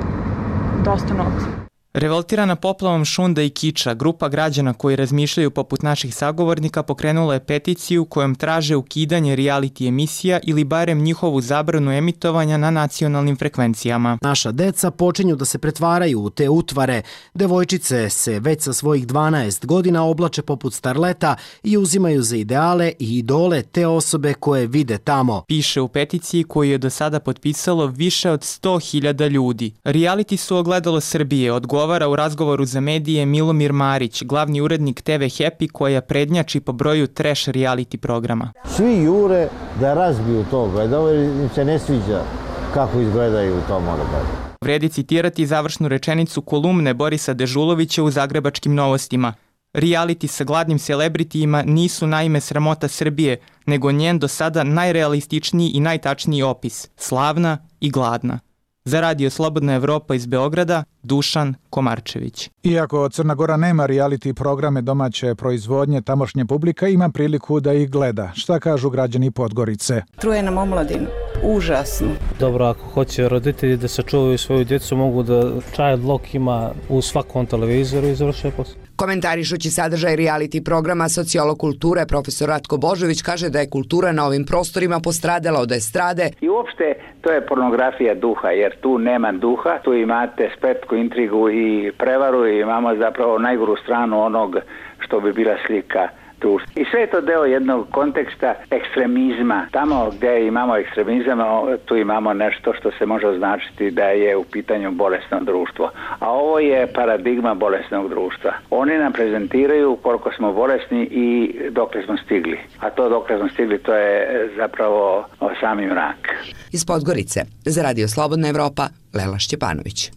[SPEAKER 2] dosta novca.
[SPEAKER 23] Revoltirana poplavom šunda i kiča, grupa građana koji razmišljaju poput naših sagovornika pokrenula je peticiju kojom traže ukidanje reality emisija ili barem njihovu zabranu emitovanja na nacionalnim frekvencijama.
[SPEAKER 8] Naša deca počinju da se pretvaraju u te utvare. Devojčice se već sa svojih dvanaest godina oblače poput starleta i uzimaju za ideale i idole te osobe koje vide tamo.
[SPEAKER 23] Piše u peticiji koju je do sada potpisalo više od sto hiljada ljudi. Reality su ogledalo Srbije, odgovara u razgovoru za medije Milomir Marić, glavni urednik te ve Happy koja prednjači po broju trash reality programa.
[SPEAKER 10] Svi jure da razbiju to gledalo jer im se ne sviđa kako izgledaju u tom odgledu.
[SPEAKER 23] Vredi citirati završnu rečenicu kolumne Borisa Dežulovića u Zagrebačkim novostima. Reality sa gladnim celebritijima nisu naime sramota Srbije, nego njen do sada najrealističniji i najtačniji opis. Slavna i gladna. Za Radio Slobodna Evropa iz Beograda, Dušan Komarčević.
[SPEAKER 1] Iako Crna Gora nema reality programe domaće proizvodnje, tamošnja publika ima priliku da ih gleda. Šta kažu građani Podgorice?
[SPEAKER 11] Truje nam omladinu. Užasno.
[SPEAKER 26] Dobro, ako hoće roditelji da sačuvaju svoju djecu, mogu da child lock ima u svakom televizoru i završuje posao.
[SPEAKER 27] Komentarišući sadržaj reality programa, sociolog kulture profesor Ratko Božović kaže da je kultura na ovim prostorima postradala od estrade.
[SPEAKER 28] I uopšte to je pornografija duha, jer tu nema duha, tu imate spletku, intrigu i prevaru i imamo zapravo najgoru stranu onog što bi bila slika društva. I sve je to deo jednog konteksta ekstremizma. Tamo gdje imamo ekstremizam, tu imamo nešto što se može označiti da je u pitanju bolesno društvo. A ovo je paradigma bolesnog društva. Oni nam prezentiraju koliko smo bolesni i dokle smo stigli. A to dokle smo stigli, to je zapravo sami mrak.
[SPEAKER 27] Iz Podgorice, za Radio Slobodna Evropa, Lela Šćepanović.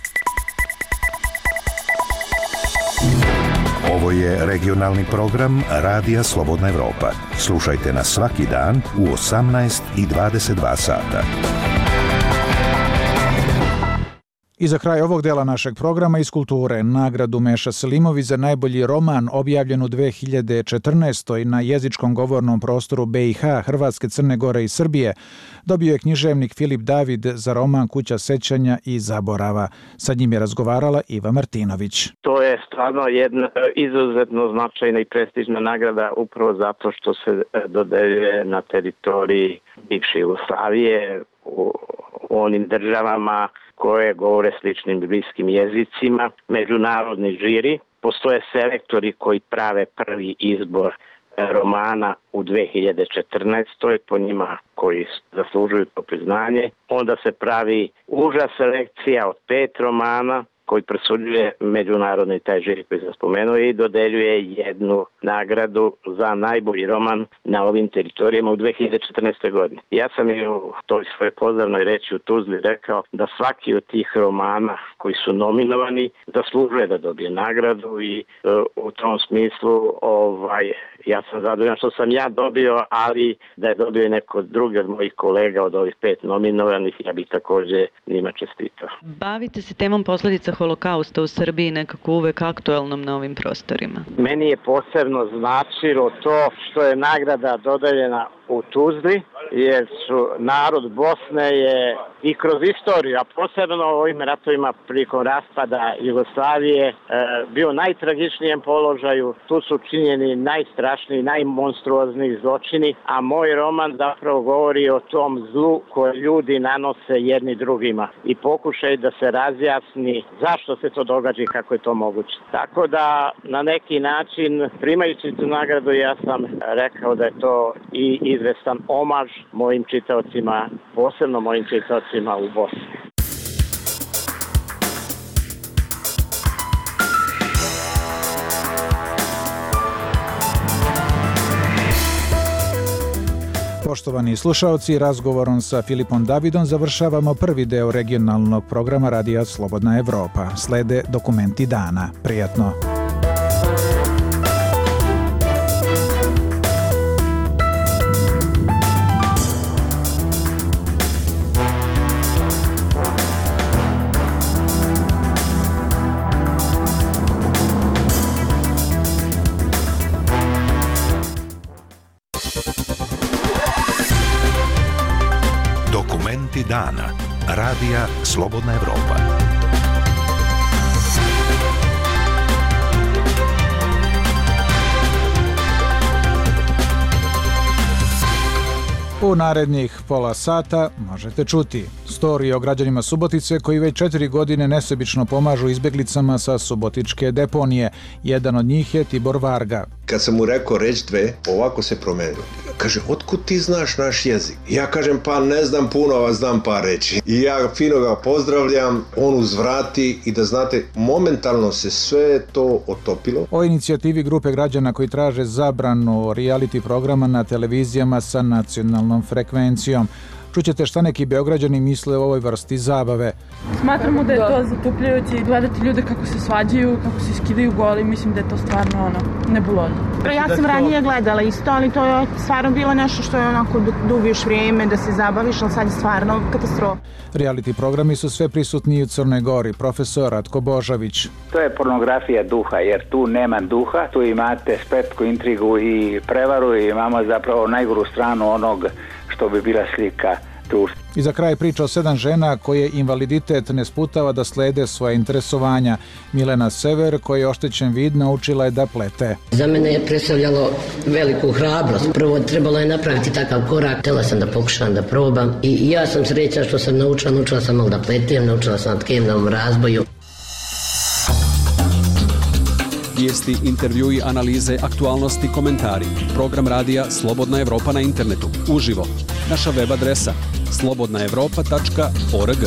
[SPEAKER 5] Ovo je regionalni program Radija Slobodna Evropa. Slušajte nas svaki dan u osamnaest i dvadeset dva sata.
[SPEAKER 1] I za kraj ovog dela našeg programa iz kulture, nagradu Meša Selimović za najbolji roman objavljen u dve hiljade četrnaestoj. na jezičkom govornom prostoru be i ha, Hrvatske, Crne Gore i Srbije dobio je književnik Filip David za roman Kuća sećanja i zaborava. Sa njim je razgovarala Iva Martinović.
[SPEAKER 29] To je stvarno jedna izuzetno značajna i prestižna nagrada upravo zato što se dodeljuje na teritoriji bivše Jugoslavije u onim državama koje govore sličnim bliskim jezicima, međunarodni žiri. Postoje selektori koji prave prvi izbor romana u dve hiljade četrnaestoj po njima koji zaslužuju to priznanje. Onda se pravi uža selekcija od pet romana koji presuđuje međunarodni taj žiri koji sam spomenuo i dodeljuje jednu nagradu za najbolji roman na ovim teritorijama u dve hiljade četrnaestoj. godini. Ja sam i u toj svojoj pozdravnoj reči u Tuzli rekao da svaki od tih romana koji su nominovani zaslužuje da dobije nagradu i uh, u tom smislu ovaj, ja sam zadovoljan što sam ja dobio, ali da je dobio i neko drugi od mojih kolega od ovih pet nominovanih, ja bih također njima čestitao.
[SPEAKER 30] Bavite se temom posljedica holokausta u Srbiji nekako uvek aktuelnom na ovim prostorima.
[SPEAKER 29] Meni je posebno značilo to što je nagrada dodeljena u Tuzli, jer su narod Bosne je i kroz istoriju, a posebno u ovim ratovima prilikom raspada Jugoslavije, e, bio u najtragičnijem položaju. Tu su činjeni najstrašniji, najmonstruozniji zločini, a moj roman zapravo govori o tom zlu koje ljudi nanose jedni drugima i pokušaj da se razjasni zašto se to događa i kako je to moguće. Tako da na neki način, primajući tu nagradu, ja sam rekao da je to i izvestan omaž mojim čitaocima, posebno mojim čitaocima u Bosni.
[SPEAKER 1] Poštovani slušaoci, razgovorom sa Filipom Davidom završavamo prvi deo regionalnog programa Radija Slobodna Evropa. Slede dokumenti dana. Prijatno!
[SPEAKER 5] Dokumenti dana. Radija Slobodna Evropa.
[SPEAKER 1] U narednih pola sata možete čuti storije o građanima Subotice koji već četiri godine nesebično pomažu izbeglicama sa subotičke deponije. Jedan od njih je Tibor Varga.
[SPEAKER 9] Kad sam mu rekao reći dve, ovako se promenilo. Kaže, otkud ti znaš naš jezik? Ja kažem, pa ne znam puno, a znam par reći. I ja fino ga pozdravljam, on uzvrati i da znate, momentalno se sve to otopilo.
[SPEAKER 1] O inicijativi grupe građana koji traže zabranu reality programa na televizijama sa nacionalnom frekvencijom. Čućete šta neki Beograđani misle o ovoj vrsti zabave.
[SPEAKER 2] Smatramo da je to zatupljujuće i gledati ljude kako se svađaju, kako se skidaju goli, mislim da je to stvarno ono, nebulozno.
[SPEAKER 12] Ja sam ranije gledala isto, ali to je stvarno bilo nešto što je onako da ubiješ vrijeme, da se zabaviš, ali sad je stvarno katastrofa.
[SPEAKER 1] Reality programi su sve prisutniji u Crnoj Gori, profesor Ratko Božović.
[SPEAKER 28] To je pornografija duha, jer tu nema duha, tu imate spletku, intrigu i prevaru i imamo zapravo najgoru stranu onog što bi bila slika društva.
[SPEAKER 1] I za kraj priča o sedam žena koje invaliditet ne sputava da slede svoje interesovanja. Milena Sever, koja je oštećen vid, naučila je da plete.
[SPEAKER 13] Za mene je predstavljalo veliku hrabrost. Prvo trebalo je napraviti takav korak, htjela sam da pokušam da probam i ja sam srećna što sam naučila, naučila sam malo da pletem, naučila sam na tkemnom razboju.
[SPEAKER 22] Vijesti, intervjui, analize, aktualnosti, komentari. Program radija Slobodna Evropa na internetu. Uživo. Naša web adresa slobodna evropa tačka org.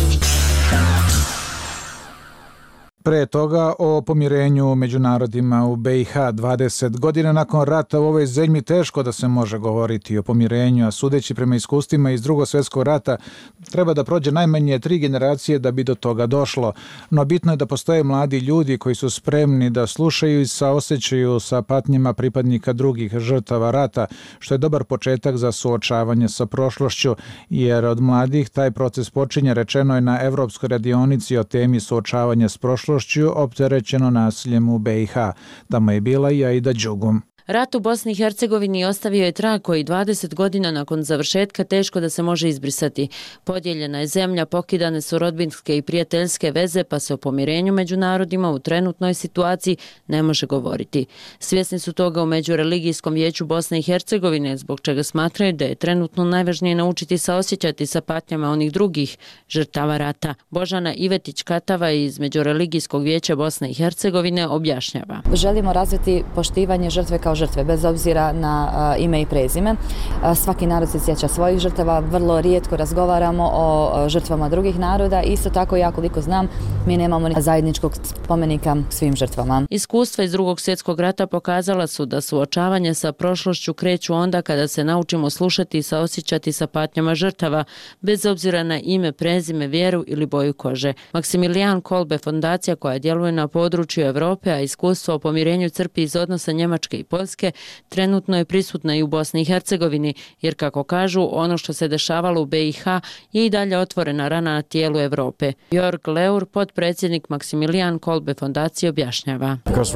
[SPEAKER 1] Pre toga o pomirenju među narodima u be i ha. dvadeset godina nakon rata u ovoj zemlji teško da se može govoriti o pomirenju, a sudeći prema iskustvima iz Drugog svjetskog rata treba da prođe najmanje tri generacije da bi do toga došlo. No bitno je da postoje mladi ljudi koji su spremni da slušaju i saosećaju sa patnjima pripadnika drugih žrtava rata, što je dobar početak za suočavanje sa prošlošću, jer od mladih taj proces počinje, rečeno je na Evropskoj radionici o temi suočavanja s prošlošću opterećeno nasiljem u be i ha. Tamo je bila i Aida Đugum.
[SPEAKER 15] Rat u Bosni i Hercegovini ostavio je trag koji dvadeset godina nakon završetka teško da se može izbrisati. Podijeljena je zemlja, pokidane su rodbinske i prijateljske veze, pa se o pomirenju među narodima u trenutnoj situaciji ne može govoriti. Svjesni su toga u Međureligijskom vijeću Bosne i Hercegovine, zbog čega smatraju da je trenutno najvažnije naučiti saosjećati sa patnjama onih drugih žrtava rata. Božana Ivetić-Katava iz Međureligijskog vijeća Bosne i Hercegovine objašnjava.
[SPEAKER 16] Želimo razviti poštivanje žrtve kao žrtve, bez obzira na uh, ime i prezime. Uh, svaki narod se sjeća svojih žrtava, vrlo rijetko razgovaramo o uh, žrtvama drugih naroda. Isto tako, ja koliko znam, mi nemamo ni zajedničkog spomenika svim žrtvama.
[SPEAKER 15] Iskustva iz Drugog svjetskog rata pokazala su da suočavanje sa prošlošću kreću onda kada se naučimo slušati i saosjećati sa patnjama žrtava, bez obzira na ime, prezime, vjeru ili boju kože. Maksimilijan Kolbe, fondacija koja djeluje na području Evrope, a iskustvo o pomirenju crpi iz odnosa Njemačke i Poljske, trenutno je prisutna i u Bosni i Hercegovini, jer kako kažu, ono što se dešavalo u be i ha je i dalje otvorena rana na tijelu Evrope. Jörg Leur, potpredsjednik Maksimilijan Kolbe fondacije, objašnjava.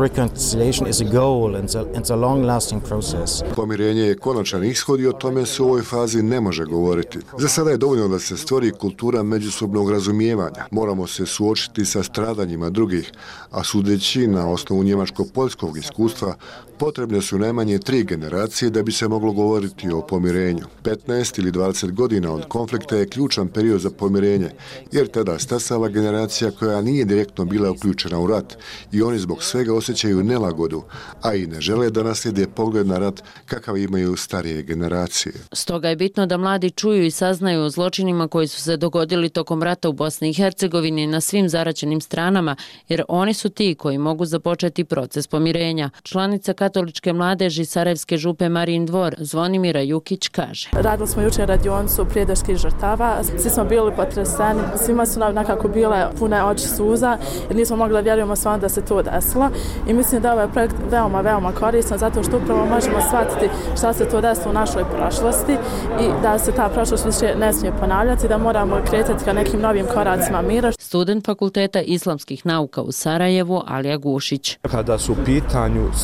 [SPEAKER 17] Pomirenje je konačan ishod i o tome se u ovoj fazi ne može govoriti. Za sada je dovoljno da se stvori kultura međusobnog razumijevanja. Moramo se suočiti sa stradanjima drugih, a sudeći na osnovu njemačko-poljskog iskustva, potrebne su najmanje tri generacije da bi se moglo govoriti o pomirenju. petnaest ili dvadeset godina od konflikta je ključan period za pomirenje, jer tada stasava generacija koja nije direktno bila uključena u rat i oni zbog svega osjećaju nelagodu, a i ne žele da naslijede pogled na rat kakav imaju starije generacije.
[SPEAKER 15] Stoga je bitno da mladi čuju i saznaju o zločinima koji su se dogodili tokom rata u Bosni i Hercegovini na svim zaraćenim stranama, jer oni su ti koji mogu započeti proces pomirenja. Članica katoličke mladeži Sarajevske župe Marijin Dvor, Zvonimira Jukić, kaže.
[SPEAKER 18] Radili smo jučer radionicu prijedaških žrtava, svi smo bili potreseni, svima su nam nekako bile pune oči suza, jer nismo mogli da vjerujemo stvarno da se to desilo. I mislim da ovaj projekt veoma, veoma koristan, zato što upravo možemo shvatiti šta se to desilo u našoj prošlosti i da se ta prošlost više ne smije ponavljati, da moramo kretati ka nekim novim koracima mira.
[SPEAKER 15] Student Fakulteta islamskih nauka u Sarajevu, Alija Gušić.
[SPEAKER 19] Kada su u pitanju stradanja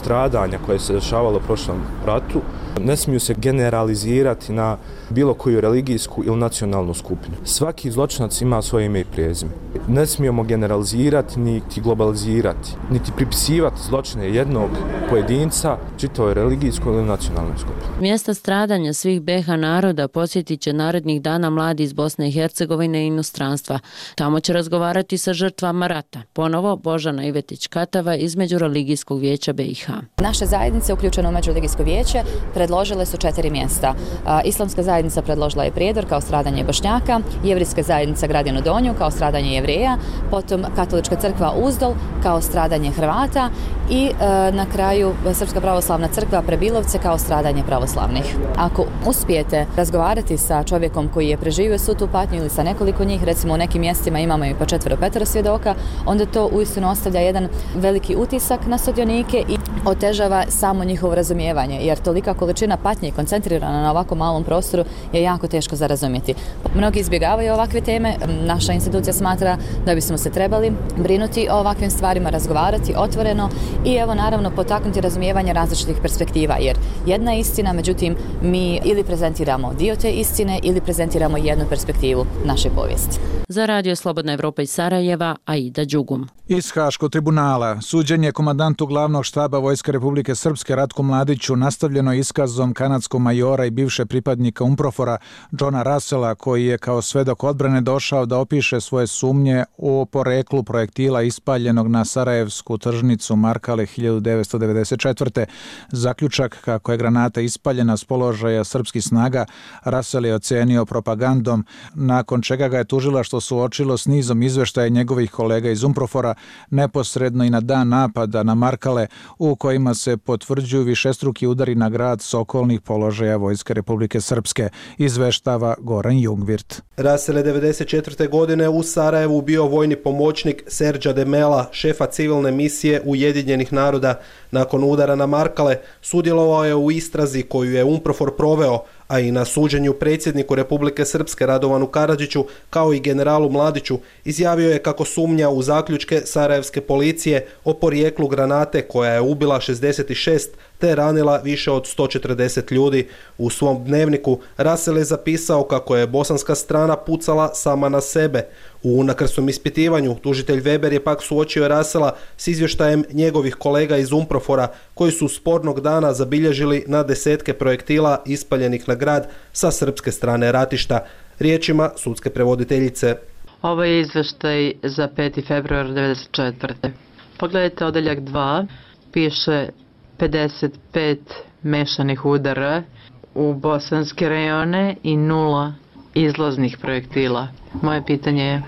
[SPEAKER 3] dešavanja koje se dešavalo u prošlom ratu ne smiju se generalizirati na bilo koju religijsku ili nacionalnu skupinu. Svaki zločinac ima svoje ime i prezime. Ne smijemo generalizirati, niti globalizirati, niti pripisivati zločine jednog pojedinca čitavoj religijskoj ili nacionalnoj skupini.
[SPEAKER 15] Mjesta stradanja svih B iH naroda posjetit će narednih dana mladi iz Bosne i Hercegovine i inostranstva. Tamo će razgovarati sa žrtvama rata. Ponovo Božana Ivetić-Katava iz Međureligijskog vijeća B iH.
[SPEAKER 16] Naše zajednice uključene u Međureligijsko vijeće predložile su četiri mjesta. Islamska zajednica predložila je Prijedor kao stradanje Bošnjaka, Jevrijska zajednica Gradinu Donju kao stradanje Jevreja, potom Katolička crkva Uzdol kao stradanje Hrvata i e, na kraju Srpska pravoslavna crkva Prebilovce kao stradanje pravoslavnih. Ako uspijete razgovarati sa čovjekom koji je preživio svu tu patnju ili sa nekoliko njih, recimo u nekim mjestima imamo i po četvero petero svjedoka, onda to uistinu ostavlja jedan veliki utisak na sudionike i otežava samo njihovo razumijevanje, jer tolika količina patnje koncentrirana na ovako malom prostoru je jako teško za razumjeti. Mnogi izbjegavaju ovakve teme, naša institucija smatra da bismo se trebali brinuti o ovakvim stvarima, razgovarati otvoreno i evo naravno potaknuti razumijevanje različitih perspektiva, jer jedna istina, međutim mi ili prezentiramo dio te istine ili prezentiramo jednu perspektivu naše povijesti.
[SPEAKER 15] Za Radio Slobodna Evropa iz Sarajeva, Aida Đugum.
[SPEAKER 1] Iz Haškog tribunala suđenje komandantu glavnog štaba Vojske Republike Srpske Ratku Mladiću nastavljeno iskazom kanadskog majora i bivše pripadnika UNPROFOR-a Johna Russella, koji je kao svedok odbrane došao da opiše svoje sumnje o poreklu projektila ispaljenog na sarajevsku tržnicu Markale hiljadu devetsto devedeset četvrte. Zaključak kako je granata ispaljena s položaja srpskih snaga Russell je ocenio propagandom, nakon čega ga je tužilaštvo suočilo s nizom izveštaja njegovih kolega iz UNPROFOR-a neposredno i na dan napada na Markale, u kojima se potvrđuju višestruki udari na grad s okolnih položaja Vojske Republike Srpske, izveštava Goran Jungvirt.
[SPEAKER 4] Russell je devedeset četvrte godine u Sarajevu bio vojni pomoćnik Serđa Demela, šefa civilne misije Ujedinjenih naroda. Nakon udara na Markale sudjelovao je u istrazi koju je UNPROFOR proveo, a i na suđenju predsjedniku Republike Srpske Radovanu Karadžiću kao i generalu Mladiću izjavio je kako sumnja u zaključke sarajevske policije o porijeklu granate koja je ubila šezdeset šest te ranila više od sto četrdeset ljudi. U svom dnevniku Russell je zapisao kako je bosanska strana pucala sama na sebe. U unakrsnom ispitivanju tužitelj Weber je pak suočio Russella s izvještajem njegovih kolega iz UNPROFOR-a koji su spornog dana zabilježili na desetke projektila ispaljenih na grad sa srpske strane ratišta. Riječima sudske prevoditeljice.
[SPEAKER 30] Ovo je izvještaj za peti februar devedeset četvrte. Pogledajte odeljak dva, piše pedeset pet mešanih udara u bosanske rejone i nula izlaznih projektila. Moje pitanje je,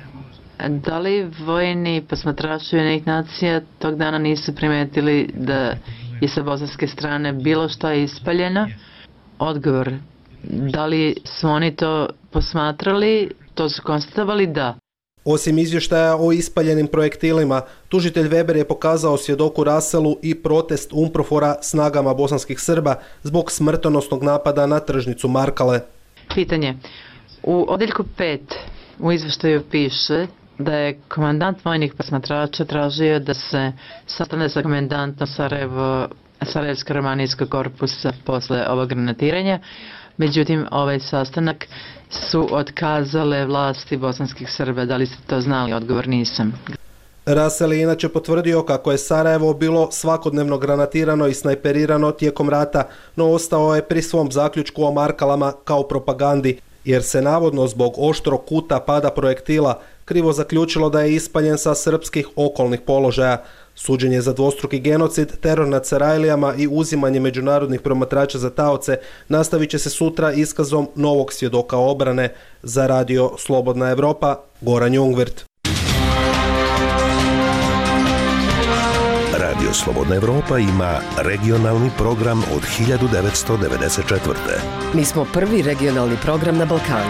[SPEAKER 30] da li vojni posmatrači Ujedinjenih nacija tog dana nisu primetili da je sa bosanske strane bilo šta ispaljeno? Odgovor, da li su oni to posmatrali, to su konstatovali? Da.
[SPEAKER 4] Osim izvještaja o ispaljenim projektilima, tužitelj Weber je pokazao svjedoku Russellu i protest UNPROFOR-a snagama bosanskih Srba zbog smrtonosnog napada na tržnicu Markale.
[SPEAKER 30] Pitanje. U odjeljku pet u izvještaju piše da je komandant vojnih posmatrača tražio da se sastane sa komandantom Sarajevo, Sarajevskog romanijskog korpusa posle ovog granatiranja. Međutim, ovaj sastanak su otkazale vlasti bosanskih Srba. Da li ste to znali? Odgovor nisam.
[SPEAKER 4] Russell je inače potvrdio kako je Sarajevo bilo svakodnevno granatirano i snajperirano tijekom rata, no ostao je pri svom zaključku o Markalama kao propagandi, jer se navodno zbog oštrog kuta pada projektila krivo zaključilo da je ispaljen sa srpskih okolnih položaja. Suđenje za dvostruki genocid, teror nad Sarajlijama i uzimanje međunarodnih promatrača za taoce nastavit će se sutra iskazom novog svjedoka obrane. Za Radio Slobodna Evropa, Goran Jungvirt.
[SPEAKER 5] Radio Slobodna Evropa ima regionalni program od hiljadu devetsto devedeset četvrte.
[SPEAKER 6] Mi smo prvi regionalni program na Balkanu.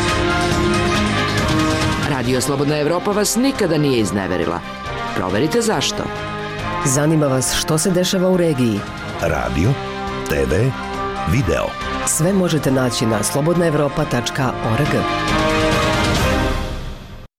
[SPEAKER 7] Radio Slobodna Evropa vas nikada nije izneverila. Proverite zašto.
[SPEAKER 6] Zanima vas što se dešava u regiji.
[SPEAKER 5] Radio, te ve, video.
[SPEAKER 6] Sve možete naći na slobodna evropa tačka org.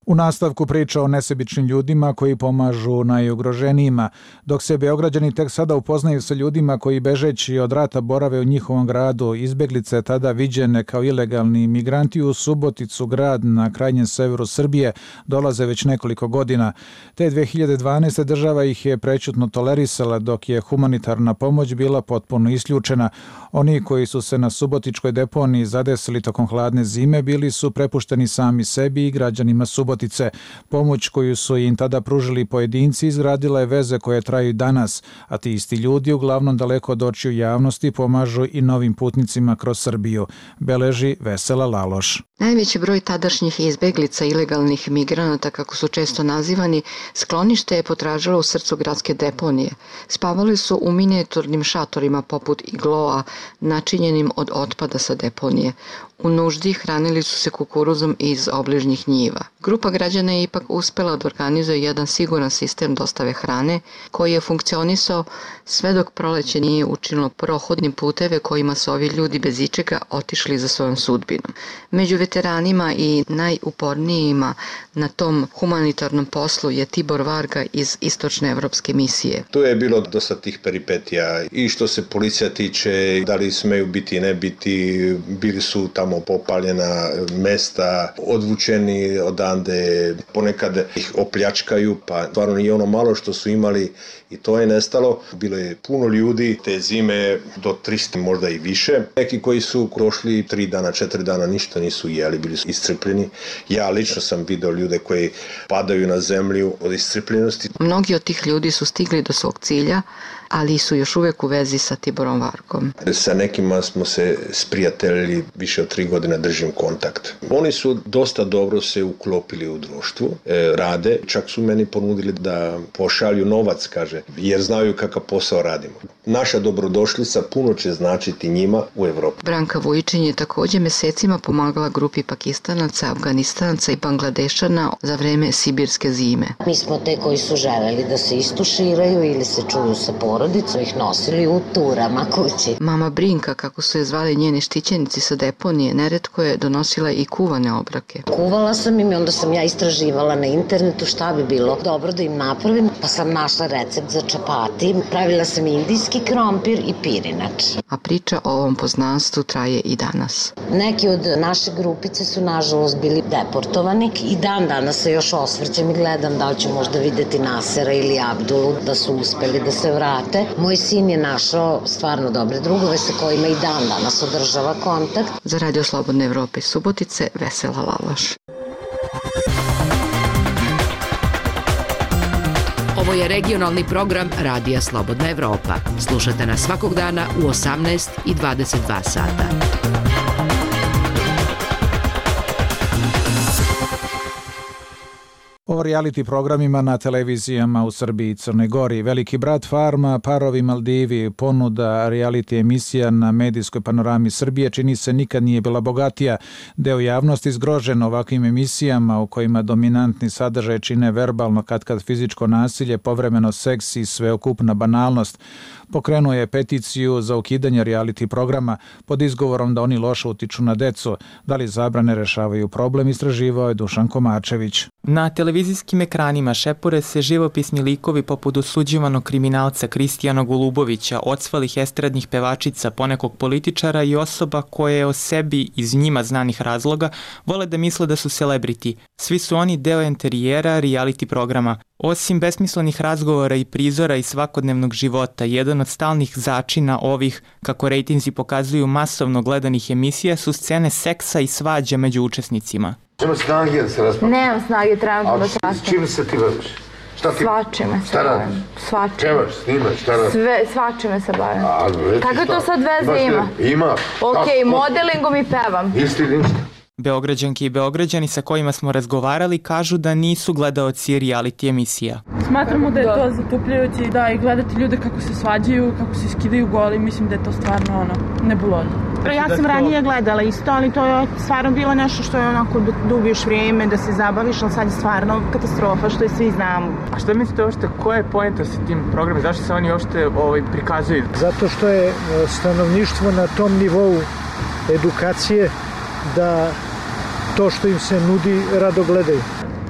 [SPEAKER 1] U nastavku priča o nesebičnim ljudima koji pomažu najugroženijima, dok se Beograđani tek sada upoznaju sa ljudima koji bežeći od rata borave u njihovom gradu, izbeglice tada viđene kao ilegalni migranti u Suboticu, grad na krajnjem severu Srbije, dolaze već nekoliko godina. Te dve hiljade dvanaeste. država ih je prećutno tolerisala, dok je humanitarna pomoć bila potpuno isključena. Oni koji su se na subotičkoj deponiji zadesili tokom hladne zime bili su prepušteni sami sebi i građanima Subotice. Pomoć koju su im tada pružili pojedinci izgradila je veze koje traju danas, a ti isti ljudi, uglavnom daleko od očiju javnosti, pomažu i novim putnicima kroz Srbiju, beleži Vesela Laloš.
[SPEAKER 8] Najveći broj tadašnjih izbeglica ilegalnih migranata, kako su često nazivani, sklonište je potražilo u srcu gradske deponije. Spavali su u minijaturnim šatorima poput igloa, načinjenim od otpada sa deponije. U nuždi hranili su se kukuruzom iz obližnjih njiva. Grupa građana je ipak uspela da organizuje jedan siguran sistem dostave hrane koji je funkcionisao sve dok proleće nije učinilo prohodnim puteve kojima su ovi ljudi bez ičega otišli za svojom sudbinom. Među veteranima i najupornijima na tom humanitarnom poslu je Tibor Varga iz Istočne evropske misije.
[SPEAKER 9] Tu je bilo dosta tih peripetija i što se policija tiče, da li smeju biti i ne biti, bili su tamo popaljena mesta, odvučeni odande, ponekad ih opljačkaju, pa stvarno i ono malo što su imali i to je nestalo. Bilo je puno ljudi te zime, do tristo možda i više. Neki koji su prošli tri dana, četiri dana ništa nisu jeli, bili su iscrpljeni. Ja lično sam video ljude koji padaju na zemlju od iscrpljenosti.
[SPEAKER 8] Mnogi od tih ljudi su stigli do svog cilja, ali su još uvek u vezi sa Tiborom Vargom.
[SPEAKER 9] Sa nekima smo se sprijateljili, više od tri godine držim kontakt. Oni su dosta dobro se uklopili u društvu, e, rade, čak su meni ponudili da pošalju novac, kaže, jer znaju kakav posao radimo. Naša dobrodošlica puno će značiti njima u Evropi.
[SPEAKER 8] Branka Vujičin je također mesecima pomagala grupi Pakistanaca, Afganistanaca i Bangladešana za vreme sibirske zime.
[SPEAKER 10] Mi smo te koji su želeli da se istuširaju ili se čuju sa porodicom, ih nosili u turama kući.
[SPEAKER 8] Mama Brinka, kako su je zvali njeni štićenici sa deponije, neretko je donosila i kuvane obroke.
[SPEAKER 10] Kuvala sam im i onda sam ja istraživala na internetu šta bi bilo dobro da im napravim, pa sam našla recept za čapati. Pravila sam indijski krompir i pirinač.
[SPEAKER 8] A priča o ovom poznanstvu traje i danas.
[SPEAKER 10] Neki od naše grupice su nažalost bili deportovani i dan danas se još osvrćem i gledam da li ću možda videti Nasera ili Abdulu da su uspeli da se vrate. Moj sin je našao stvarno dobre drugove sa kojima i dan danas održava kontakt.
[SPEAKER 8] Za Radio Slobodne Evrope Subotice, Vesela Laloš.
[SPEAKER 7] Ovo je regionalni program Radija Slobodna Evropa. Slušate nas svakog dana u osamnaest i dvadeset dva sata.
[SPEAKER 1] O reality programima na televizijama u Srbiji i Crnoj Gori. Veliki brat Farma, Parovi Maldivi, ponuda reality emisija na medijskoj panorami Srbije čini se nikad nije bila bogatija. Deo javnosti zgrožen ovakvim emisijama u kojima dominantni sadržaj čine verbalno, katkad fizičko nasilje, povremeno seks i sveokupna banalnost. Pokrenuo je peticiju za ukidanje reality programa pod izgovorom da oni loše utiču na decu. Da li zabrane rešavaju problem, istraživao je Dušan Komačević.
[SPEAKER 11] Na televizijskim ekranima šepure se živopisni likovi poput osuđivanog kriminalca Kristijana Golubovića, odsvalih estradnih pevačica, ponekog političara i osoba koje o sebi iz njima znanih razloga vole da misle da su celebrity. Svi su oni deo enterijera reality programa. Osim besmislenih razgovora i prizora iz svakodnevnog života, jedan od stalnih začina ovih, kako rejtinzi pokazuju, masovno gledanih emisija su scene seksa i svađa među učesnicima.
[SPEAKER 14] Nema snage da se raspravlja?
[SPEAKER 19] Nemam snage, trebam da se raspravlja.
[SPEAKER 14] Čime se ti baviš? Šta ti?
[SPEAKER 19] Svačime se bavim. Svačime.
[SPEAKER 14] Pevaš, snimaš, šta radiš?
[SPEAKER 19] Sve, svačime se bavim.
[SPEAKER 14] A, reći
[SPEAKER 19] kako
[SPEAKER 14] šta?
[SPEAKER 19] To sad veze ima?
[SPEAKER 14] Ima.
[SPEAKER 19] Ok, modelingom i pevam.
[SPEAKER 14] Isti ništa.
[SPEAKER 11] Beograđanke i Beograđani sa kojima smo razgovarali kažu da nisu gledaoci reality emisija.
[SPEAKER 2] Smatramo da je to zatupljujući, da, i gledati ljude kako se svađaju, kako se skidaju goli, mislim da je to stvarno ono, nebulozno.
[SPEAKER 12] Ja sam ranije gledala isto, ali to je stvarno bilo nešto što je onako da ubiješ vrijeme, da se zabaviš, ali sad je stvarno katastrofa, što i svi znamo.
[SPEAKER 20] A što mislite uopšte, koja je poenta sa tim programom? Zašto se oni uopšte ovaj, prikazuju?
[SPEAKER 21] Zato što je stanovništvo na tom nivou edukacije da to što im se nudi rado gledaju.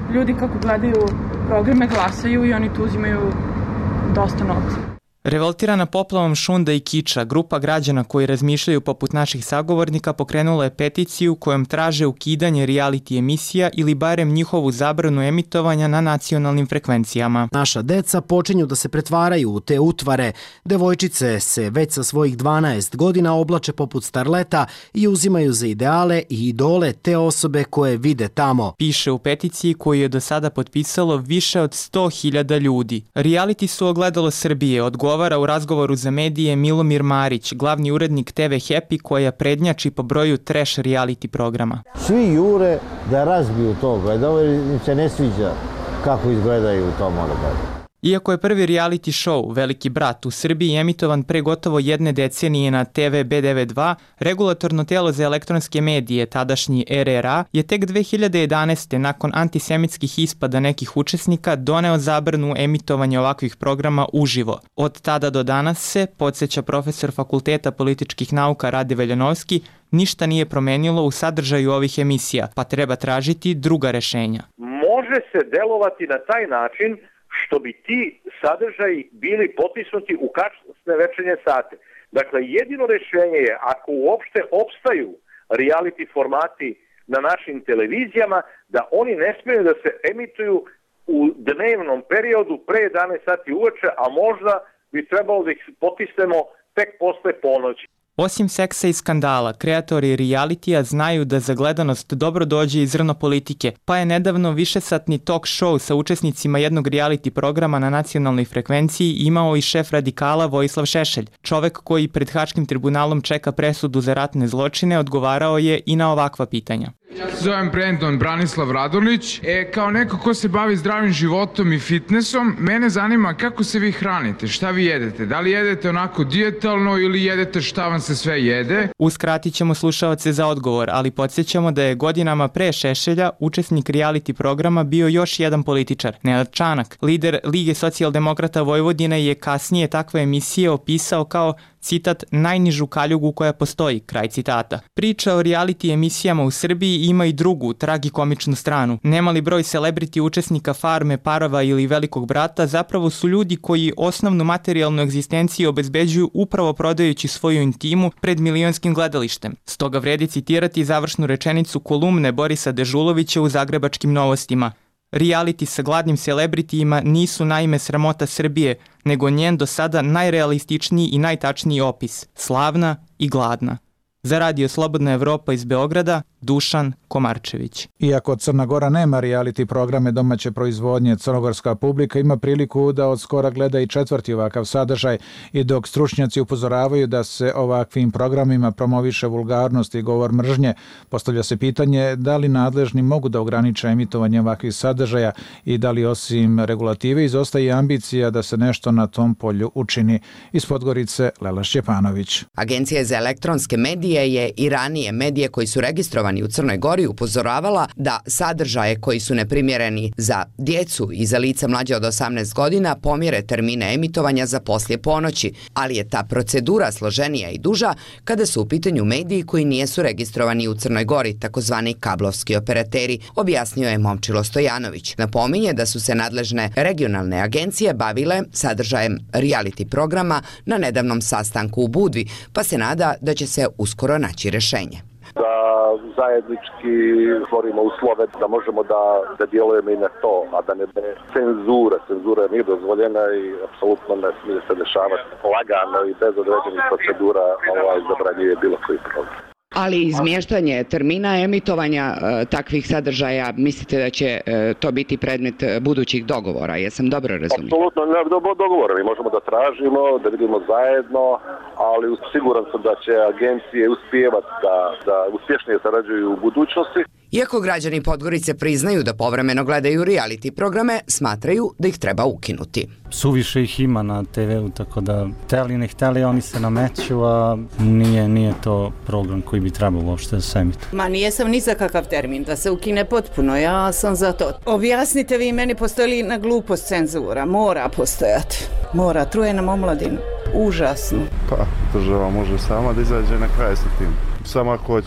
[SPEAKER 2] ljudi kako gledaju programe glasaju i oni tu uzimaju dosta novca.
[SPEAKER 11] Revoltirana poplavom šunda i kiča, grupa građana koji razmišljaju poput naših sagovornika pokrenula je peticiju kojom traže ukidanje reality emisija ili barem njihovu zabranu emitovanja na nacionalnim frekvencijama.
[SPEAKER 13] Naša deca počinju da se pretvaraju u te utvare. Devojčice se već sa svojih dvanaest godina oblače poput starleta i uzimaju za ideale i idole te osobe koje vide tamo.
[SPEAKER 11] Piše u peticiji koju je do sada potpisalo više od sto hiljada ljudi. Reality su ogledalo Srbije, odgovara u razgovoru za medije Milomir Marić, glavni urednik te ve Happy koja prednjači po broju trash reality programa.
[SPEAKER 17] Svi jure da razbiju to gledalo jer im se ne sviđa kako izgledaju to mora da.
[SPEAKER 11] Iako je prvi reality show Veliki brat u Srbiji emitovan pre gotovo jedne decenije na te ve be devedeset dva, regulatorno telo za elektronske medije, tadašnji er er a, je tek dve hiljade jedanaeste. nakon antisemitskih ispada nekih učesnika doneo zabranu emitovanja ovakvih programa uživo. Od tada do danas se, podsjeća profesor Fakulteta političkih nauka Rade Veljanovski, ništa nije promenilo u sadržaju ovih emisija, pa treba tražiti druga rešenja.
[SPEAKER 22] Može se delovati na taj način što bi ti sadržaji bili potisnuti u kasne večernje sate. Dakle, jedino rješenje je, ako uopšte opstaju reality formati na našim televizijama, da oni ne smiju da se emituju u dnevnom periodu pre jedanaest sati uveče, a možda bi trebalo da ih potisnemo tek posle ponoći.
[SPEAKER 11] Osim seksa i skandala, kreatori realitija znaju da za gledanost dobro dođe i zrno politike, pa je nedavno višesatni talk show sa učesnicima jednog reality programa na nacionalnoj frekvenciji imao i šef radikala Vojislav Šešelj. Čovek koji pred Haškim tribunalom čeka presudu za ratne zločine odgovarao je i na ovakva pitanja.
[SPEAKER 23] Zovem Brandon Branislav Radonić. E, kao neko ko se bavi zdravim životom i fitnessom, mene zanima kako se vi hranite, šta vi jedete, da li jedete onako dijetalno ili jedete šta vam se sve jede?
[SPEAKER 11] Uskratit ćemo slušaoce za odgovor, ali podsjećamo da je godinama pre Šešelja učesnik reality programa bio još jedan političar, Nenad Čanak. Lider Lige socijaldemokrata Vojvodine je kasnije takve emisije opisao kao, citat, najnižu kaljugu koja postoji, kraj citata. Priča o reality emisijama u Srbiji ima i drugu, tragikomičnu stranu. Nemali broj celebrity učesnika Farme, Parova ili Velikog brata zapravo su ljudi koji osnovnu materijalnu egzistenciju obezbeđuju upravo prodajući svoju intimu pred milionskim gledalištem. Stoga vredi citirati završnu rečenicu kolumne Borisa Dežulovića u Zagrebačkim novostima. Reality sa gladnim celebritijima nisu naime sramota Srbije, nego njen do sada najrealističniji i najtačniji opis. Slavna i gladna. Za Radio Slobodna Evropa iz Beograda, Dušan Komarčević.
[SPEAKER 1] Iako Crna Gora nema reality programe domaće proizvodnje, crnogorska publika ima priliku da od skora gleda i četvrti ovakav sadržaj i dok stručnjaci upozoravaju da se ovakvim programima promoviše vulgarnost i govor mržnje, postavlja se pitanje da li nadležni mogu da ograniče emitovanje ovakvih sadržaja i da li osim regulative izostaje ambicija da se nešto na tom polju učini. Iz Podgorice, Lela Šćepanović.
[SPEAKER 24] Agencija za elektronske medije je i ranije medije koji su registrovani u Crnoj Gori upozoravala da sadržaje koji su neprimjereni za djecu i za lica mlađe od osamnaest godina pomjere termine emitovanja za poslije ponoći, ali je ta procedura složenija i duža kada su u pitanju mediji koji nijesu registrovani u Crnoj Gori, takozvani kablovski operateri, objasnio je Momčilo Stojanović. Napominje da su se nadležne regionalne agencije bavile sadržajem reality programa na nedavnom sastanku u Budvi, pa se nada da će se uskoro naći rešenje.
[SPEAKER 25] Da zajednički stvorimo uslove da možemo da, da djelujemo i na to, a da ne bude cenzura. Cenzura nije dozvoljena i apsolutno ne smije se dešavati lagano i bez određenih procedura ovaj, zabranjuje bilo koji program.
[SPEAKER 24] Ali izmještanje termina emitovanja e, takvih sadržaja, mislite da će e, to biti predmet budućih dogovora? Jesam dobro razumio?
[SPEAKER 25] Apsolutno ne dogovora. Mi možemo da tražimo, da vidimo zajedno, ali siguran sam da će agencije uspijevati da, da uspješnije sarađuju u budućnosti.
[SPEAKER 24] Iako građani Podgorice priznaju da povremeno gledaju reality programe, smatraju da ih treba ukinuti.
[SPEAKER 26] Suviše ih ima na te veu, tako da hteli ne hteli oni se nameću, a nije, nije to program koji bi trebalo uopšte da se emituje.
[SPEAKER 27] Ma nijesam ni za kakav termin, da se ukine potpuno, ja sam za to. Objasnite vi meni, postoji li na glupost cenzura? Mora postojati. Mora, truje nam omladinu. Užasno.
[SPEAKER 28] Pa, država može sama da izađe na kraj sa tim. Samo ako hoće.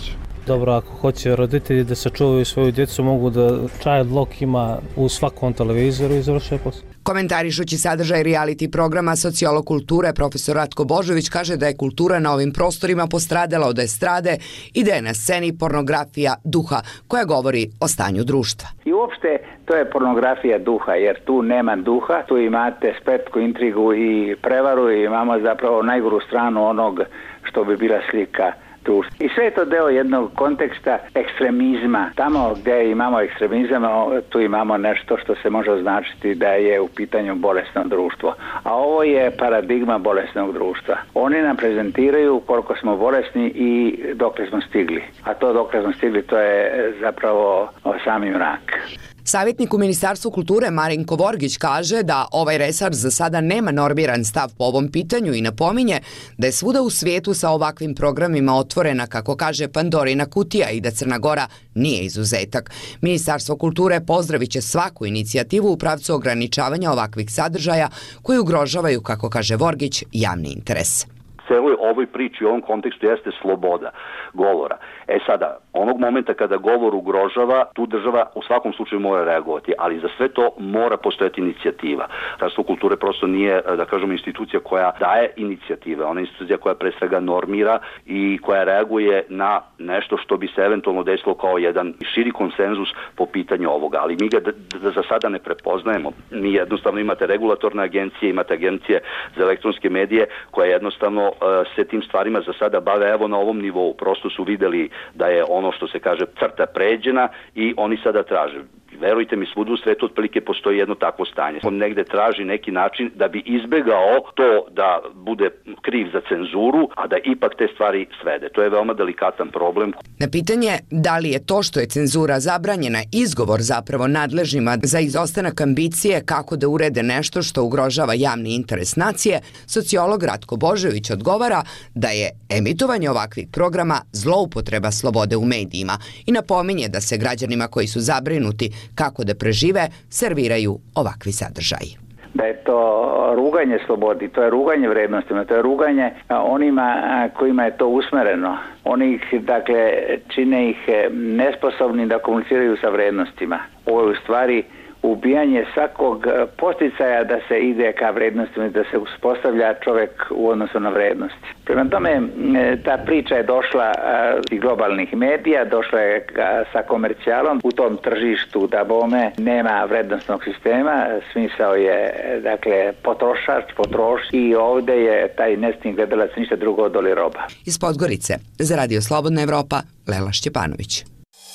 [SPEAKER 3] Dobro, ako hoće roditelji da sačuvaju svoju djecu, mogu da child lock ima u svakom televizoru i završuje posao.
[SPEAKER 24] Komentarišući sadržaj reality programa sociolog kulture profesor Ratko Božović kaže da je kultura na ovim prostorima postradala od estrade i da je na sceni pornografija duha koja govori o stanju društva.
[SPEAKER 4] I uopšte to je pornografija duha, jer tu nema duha, tu imate spletku, intrigu i prevaru i imamo zapravo najgoru stranu onog što bi bila slika društva. I sve je to deo jednog konteksta ekstremizma. Tamo gdje imamo ekstremizam, tu imamo nešto što se može označiti da je u pitanju bolesno društvo. A ovo je paradigma bolesnog društva. Oni nam prezentiraju koliko smo bolesni i dokle smo stigli. A to dokle smo stigli, to je zapravo sami mrak.
[SPEAKER 24] Savjetnik u Ministarstvu kulture Marinko Vorgić kaže da ovaj resor za sada nema normiran stav po ovom pitanju i napominje da je svuda u svijetu sa ovakvim programima otvorena, kako kaže, Pandorina kutija i da Crna Gora nije izuzetak. Ministarstvo kulture pozdravit će svaku inicijativu u pravcu ograničavanja ovakvih sadržaja koji ugrožavaju, kako kaže Vorgić, javni interes.
[SPEAKER 5] Celoj ovoj priči u ovom kontekstu jeste sloboda govora. E sada, onog momenta kada govor ugrožava, tu država u svakom slučaju mora reagovati, ali za sve to mora postojati inicijativa. Ministarstvo kulture prosto nije, da kažemo, institucija koja daje inicijative, ona je institucija koja pre svega normira i koja reaguje na nešto što bi se eventualno desilo kao jedan širi konsenzus po pitanju ovoga, ali mi ga d- d- za sada ne prepoznajemo. Mi jednostavno imate regulatorne agencije, imate agencije za elektronske medije koje jednostavno se tim stvarima za sada bave evo na ovom nivou. Prosto su videli da je ono što se kaže crta pređena i oni sada traže. Verujte mi, svuda u svetu otprilike postoji jedno takvo stanje. On negde traži neki način da bi izbegao to da bude kriv za cenzuru, a da ipak te stvari svede. To je veoma delikatan problem.
[SPEAKER 24] Na pitanje da li je to što je cenzura zabranjena izgovor zapravo nadležnima za izostanak ambicije kako da urede nešto što ugrožava javni interes nacije, sociolog Ratko Božović odgovara da je emitovanje ovakvih programa zloupotreba slobode u medijima i napominje da se građanima koji su zabrinuti kako da prežive, serviraju ovakvi sadržaji.
[SPEAKER 4] Da je to ruganje slobodi, to je ruganje vrednostima, to je ruganje onima kojima je to usmereno. Oni ih, dakle, čine ih nesposobni da komuniciraju sa vrednostima. Ovo je u stvari ubijanje svakog posticaja da se ide ka vrednostima, da se uspostavlja čovjek u odnosu na vrednosti. Prema tome, ta priča je došla iz globalnih medija, došla je sa komercijalom. U tom tržištu da bome nema vrednostnog sistema, smisao je, dakle, potrošač, potroš i ovdje je taj nesni gledalac ništa drugo od oli roba.
[SPEAKER 24] Iz Podgorice, za Radio Slobodna Evropa, Lela Šćepanović.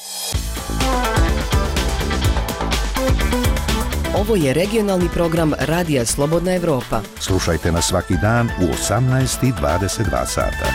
[SPEAKER 6] Ovo je regionalni program Radija Slobodna Evropa.
[SPEAKER 15] Slušajte nas svaki dan u osamnaest i dvadeset dva sata.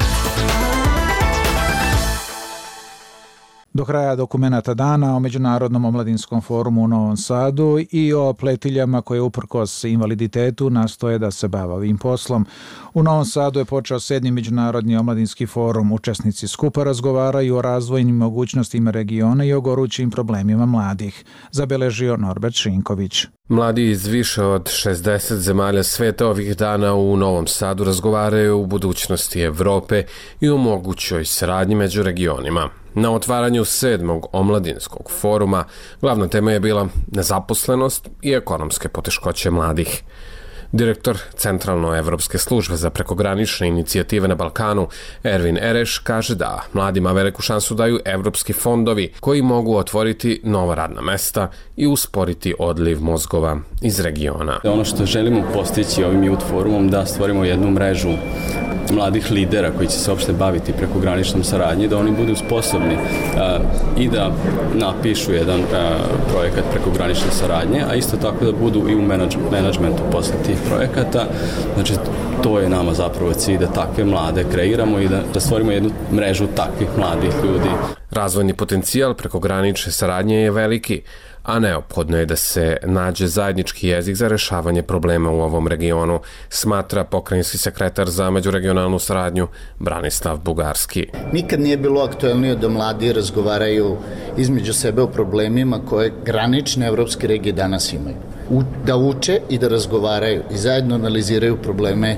[SPEAKER 1] Do kraja dokumenata dana o Međunarodnom omladinskom forumu u Novom Sadu i o pletiljama koje uprkos invaliditetu nastoje da se bave ovim poslom. U Novom Sadu je počeo sedmi Međunarodni omladinski forum. Učesnici skupa razgovaraju o razvojnim mogućnostima regiona i o gorućim problemima mladih, zabeležio Norbert Šinković.
[SPEAKER 16] Mladi iz više od šezdeset zemalja sveta ovih dana u Novom Sadu razgovaraju o budućnosti Evrope i o mogućoj saradnji među regionima. Na otvaranju sedmog omladinskog foruma glavna tema je bila nezaposlenost i ekonomske poteškoće mladih. Direktor Centralnoevropske službe za prekogranične inicijative na Balkanu, Ervin Ereš, kaže da mladima veliku šansu daju evropski fondovi koji mogu otvoriti nova radna mesta i usporiti odliv mozgova iz regiona.
[SPEAKER 18] Ono što želimo postići ovim Youth Forumom da stvorimo jednu mrežu mladih lidera koji će se uopšte baviti prekograničnom saradnji, da oni budu sposobni a, i da napišu jedan a, projekat prekogranične saradnje, a isto tako da budu i u menadžmentu posle tih projekata. Znači, to je nama zapravo cilj, da takve mlade kreiramo i da, da stvorimo jednu mrežu takvih mladih ljudi.
[SPEAKER 16] Razvojni potencijal prekogranične saradnje je veliki, a neophodno je da se nađe zajednički jezik za rešavanje problema u ovom regionu, smatra pokrajinski sekretar za međuregionalnu saradnju Branislav Bugarski.
[SPEAKER 28] Nikad nije bilo aktuelnije da mladi razgovaraju između sebe o problemima koje granične evropske regije danas imaju. U, da uče i da razgovaraju i zajedno analiziraju probleme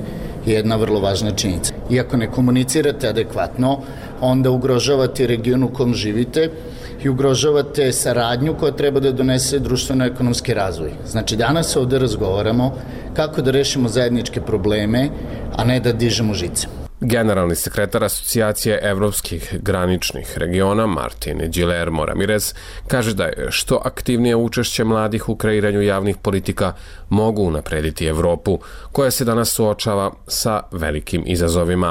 [SPEAKER 28] je jedna vrlo važna činjenica. Iako ne komunicirate adekvatno, onda ugrožavate region u kom živite i ugrožavate saradnju koja treba da donese društveno-ekonomski razvoj. Znači, danas ovde razgovaramo kako da rešimo zajedničke probleme, a ne da dižemo žice.
[SPEAKER 16] Generalni sekretar Asocijacije evropskih graničnih regiona Martin Guillermo Ramirez kaže da je što aktivnije učešće mladih u kreiranju javnih politika mogu unaprediti Evropu, koja se danas suočava sa velikim izazovima.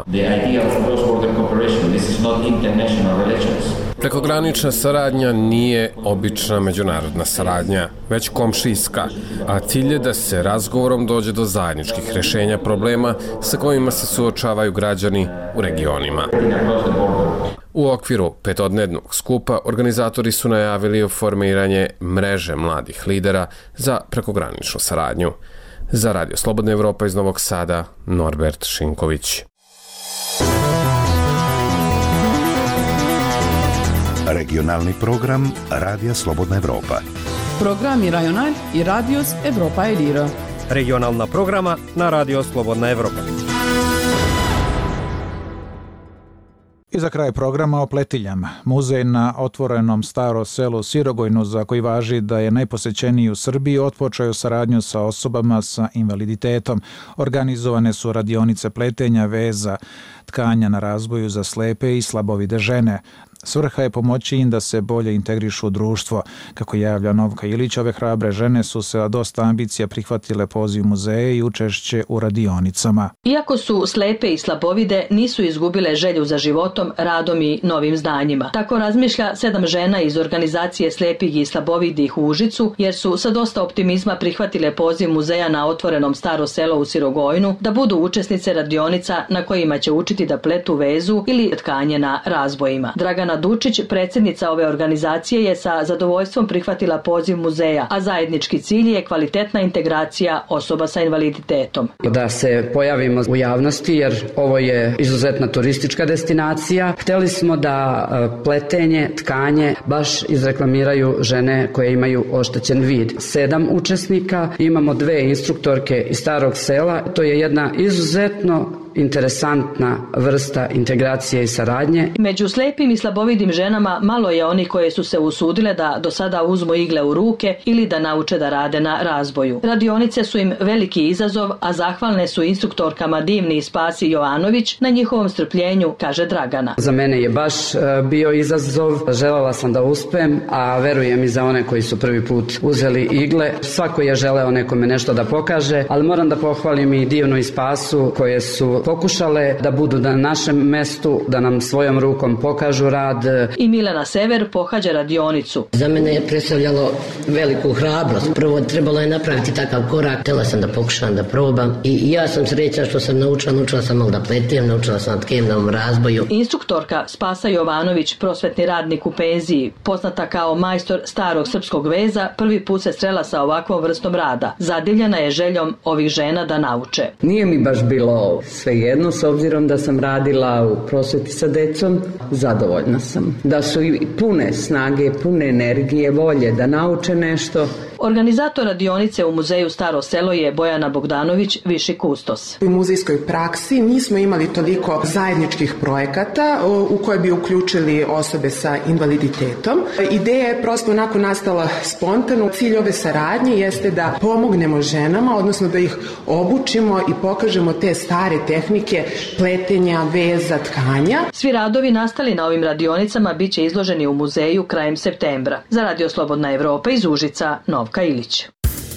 [SPEAKER 16] Prekogranična saradnja nije obična međunarodna saradnja, već komšijska, a cilj je da se razgovorom dođe do zajedničkih rešenja problema sa kojima se suočavaju građani u regionima. U okviru petodnevnog skupa organizatori su najavili formiranje mreže mladih lidera za prekograničnu saradnju. Za Radio Slobodna Evropa iz Novog Sada, Norbert Šinković.
[SPEAKER 15] Regionalni program Radija Slobodna Evropa.
[SPEAKER 7] Programi Rajonal i Radios Evropa Elira.
[SPEAKER 8] Regionalna programa na Radio Slobodna Evropa.
[SPEAKER 1] I za kraj programa o pletiljama. Muzej na otvorenom Staro selu Sirogojnu, za koji važi da je najposećeniji u Srbiji, otpočeo saradnju sa osobama sa invaliditetom. Organizovane su radionice pletenja, veza, tkanja na razboju za slepe i slabovide žene. Svrha je pomoći im da se bolje integrišu u društvo. Kako javlja Novka Ilić, ove hrabre žene su se dosta ambicija prihvatile poziv muzeja i učešće u radionicama.
[SPEAKER 9] Iako su slepe i slabovide, nisu izgubile želju za životom, radom i novim znanjima. Tako razmišlja sedam žena iz organizacije slepih i slabovidih u Užicu, jer su sa dosta optimizma prihvatile poziv muzeja na otvorenom Staro selo u Sirogojnu da budu učesnice radionica na kojima će učiti da pletu vezu ili tkanje na razbojima. Dragana Dučić, predsjednica ove organizacije, je sa zadovoljstvom prihvatila poziv muzeja, a zajednički cilj je kvalitetna integracija osoba sa invaliditetom.
[SPEAKER 10] Da se pojavimo u javnosti, jer ovo je izuzetna turistička destinacija. Hteli smo da pletenje, tkanje baš izreklamiraju žene koje imaju oštećen vid. Sedam učesnika, imamo dve instruktorke iz Starog sela. To je jedna izuzetno interesantna vrsta integracije i saradnje.
[SPEAKER 9] Među slepim i slabovidim ženama malo je oni koje su se usudile da do sada uzmu igle u ruke ili da nauče da rade na razboju. Radionice su im veliki izazov, a zahvalne su instruktorkama Divni i Spasi Jovanović na njihovom strpljenju, kaže Dragana.
[SPEAKER 10] Za mene je baš bio izazov, želela sam da uspem, a verujem i za one koji su prvi put uzeli igle. Svako je želeo nekome nešto da pokaže, ali moram da pohvalim i Divnu i Spasu koje su pokušale da budu na našem mestu, da nam svojom rukom pokažu rad.
[SPEAKER 9] I Milena Sever pohađa radionicu.
[SPEAKER 12] Za mene je predstavljalo veliku hrabrost. Prvo trebalo je napraviti takav korak. Htjela sam da pokušam da probam i ja sam srećna što sam naučila, naučila sam malo da pletem, naučila sam tkem na ovom razboju.
[SPEAKER 9] Instruktorka Spasa Jovanović, prosvetni radnik u penziji, poznata kao majstor starog srpskog veza, prvi put se srela sa ovakvom vrstom rada. Zadivljena je željom ovih žena da nauče.
[SPEAKER 10] Nije mi baš bilo sve jedno, s obzirom da sam radila u prosveti sa decom, zadovoljna sam. Da su i pune snage, pune energije, volje da nauče nešto.
[SPEAKER 9] Organizator radionice u muzeju Staro selo je Bojana Bogdanović, viši kustos.
[SPEAKER 14] U muzejskoj praksi nismo imali toliko zajedničkih projekata u koje bi uključili osobe sa invaliditetom. Ideja je prosto onako nastala spontano. Cilj ove saradnje jeste da pomognemo ženama, odnosno da ih obučimo i pokažemo te stare tehnike pletenja, veza, tkanja.
[SPEAKER 9] Svi radovi nastali na ovim radionicama bit će izloženi u muzeju krajem septembra. Za Radio Slobodna Evropa iz Užica, Novka Ilić.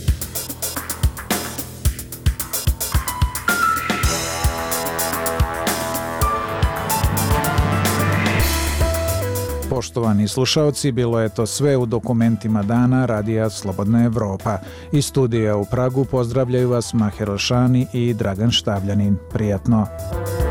[SPEAKER 1] Poštovani slušaoci, bilo je to sve u dokumentima dana Radija Slobodna Evropa. Iz studija u Pragu pozdravljaju vas Maher Ošani i Dragan Štavljanin. Prijatno.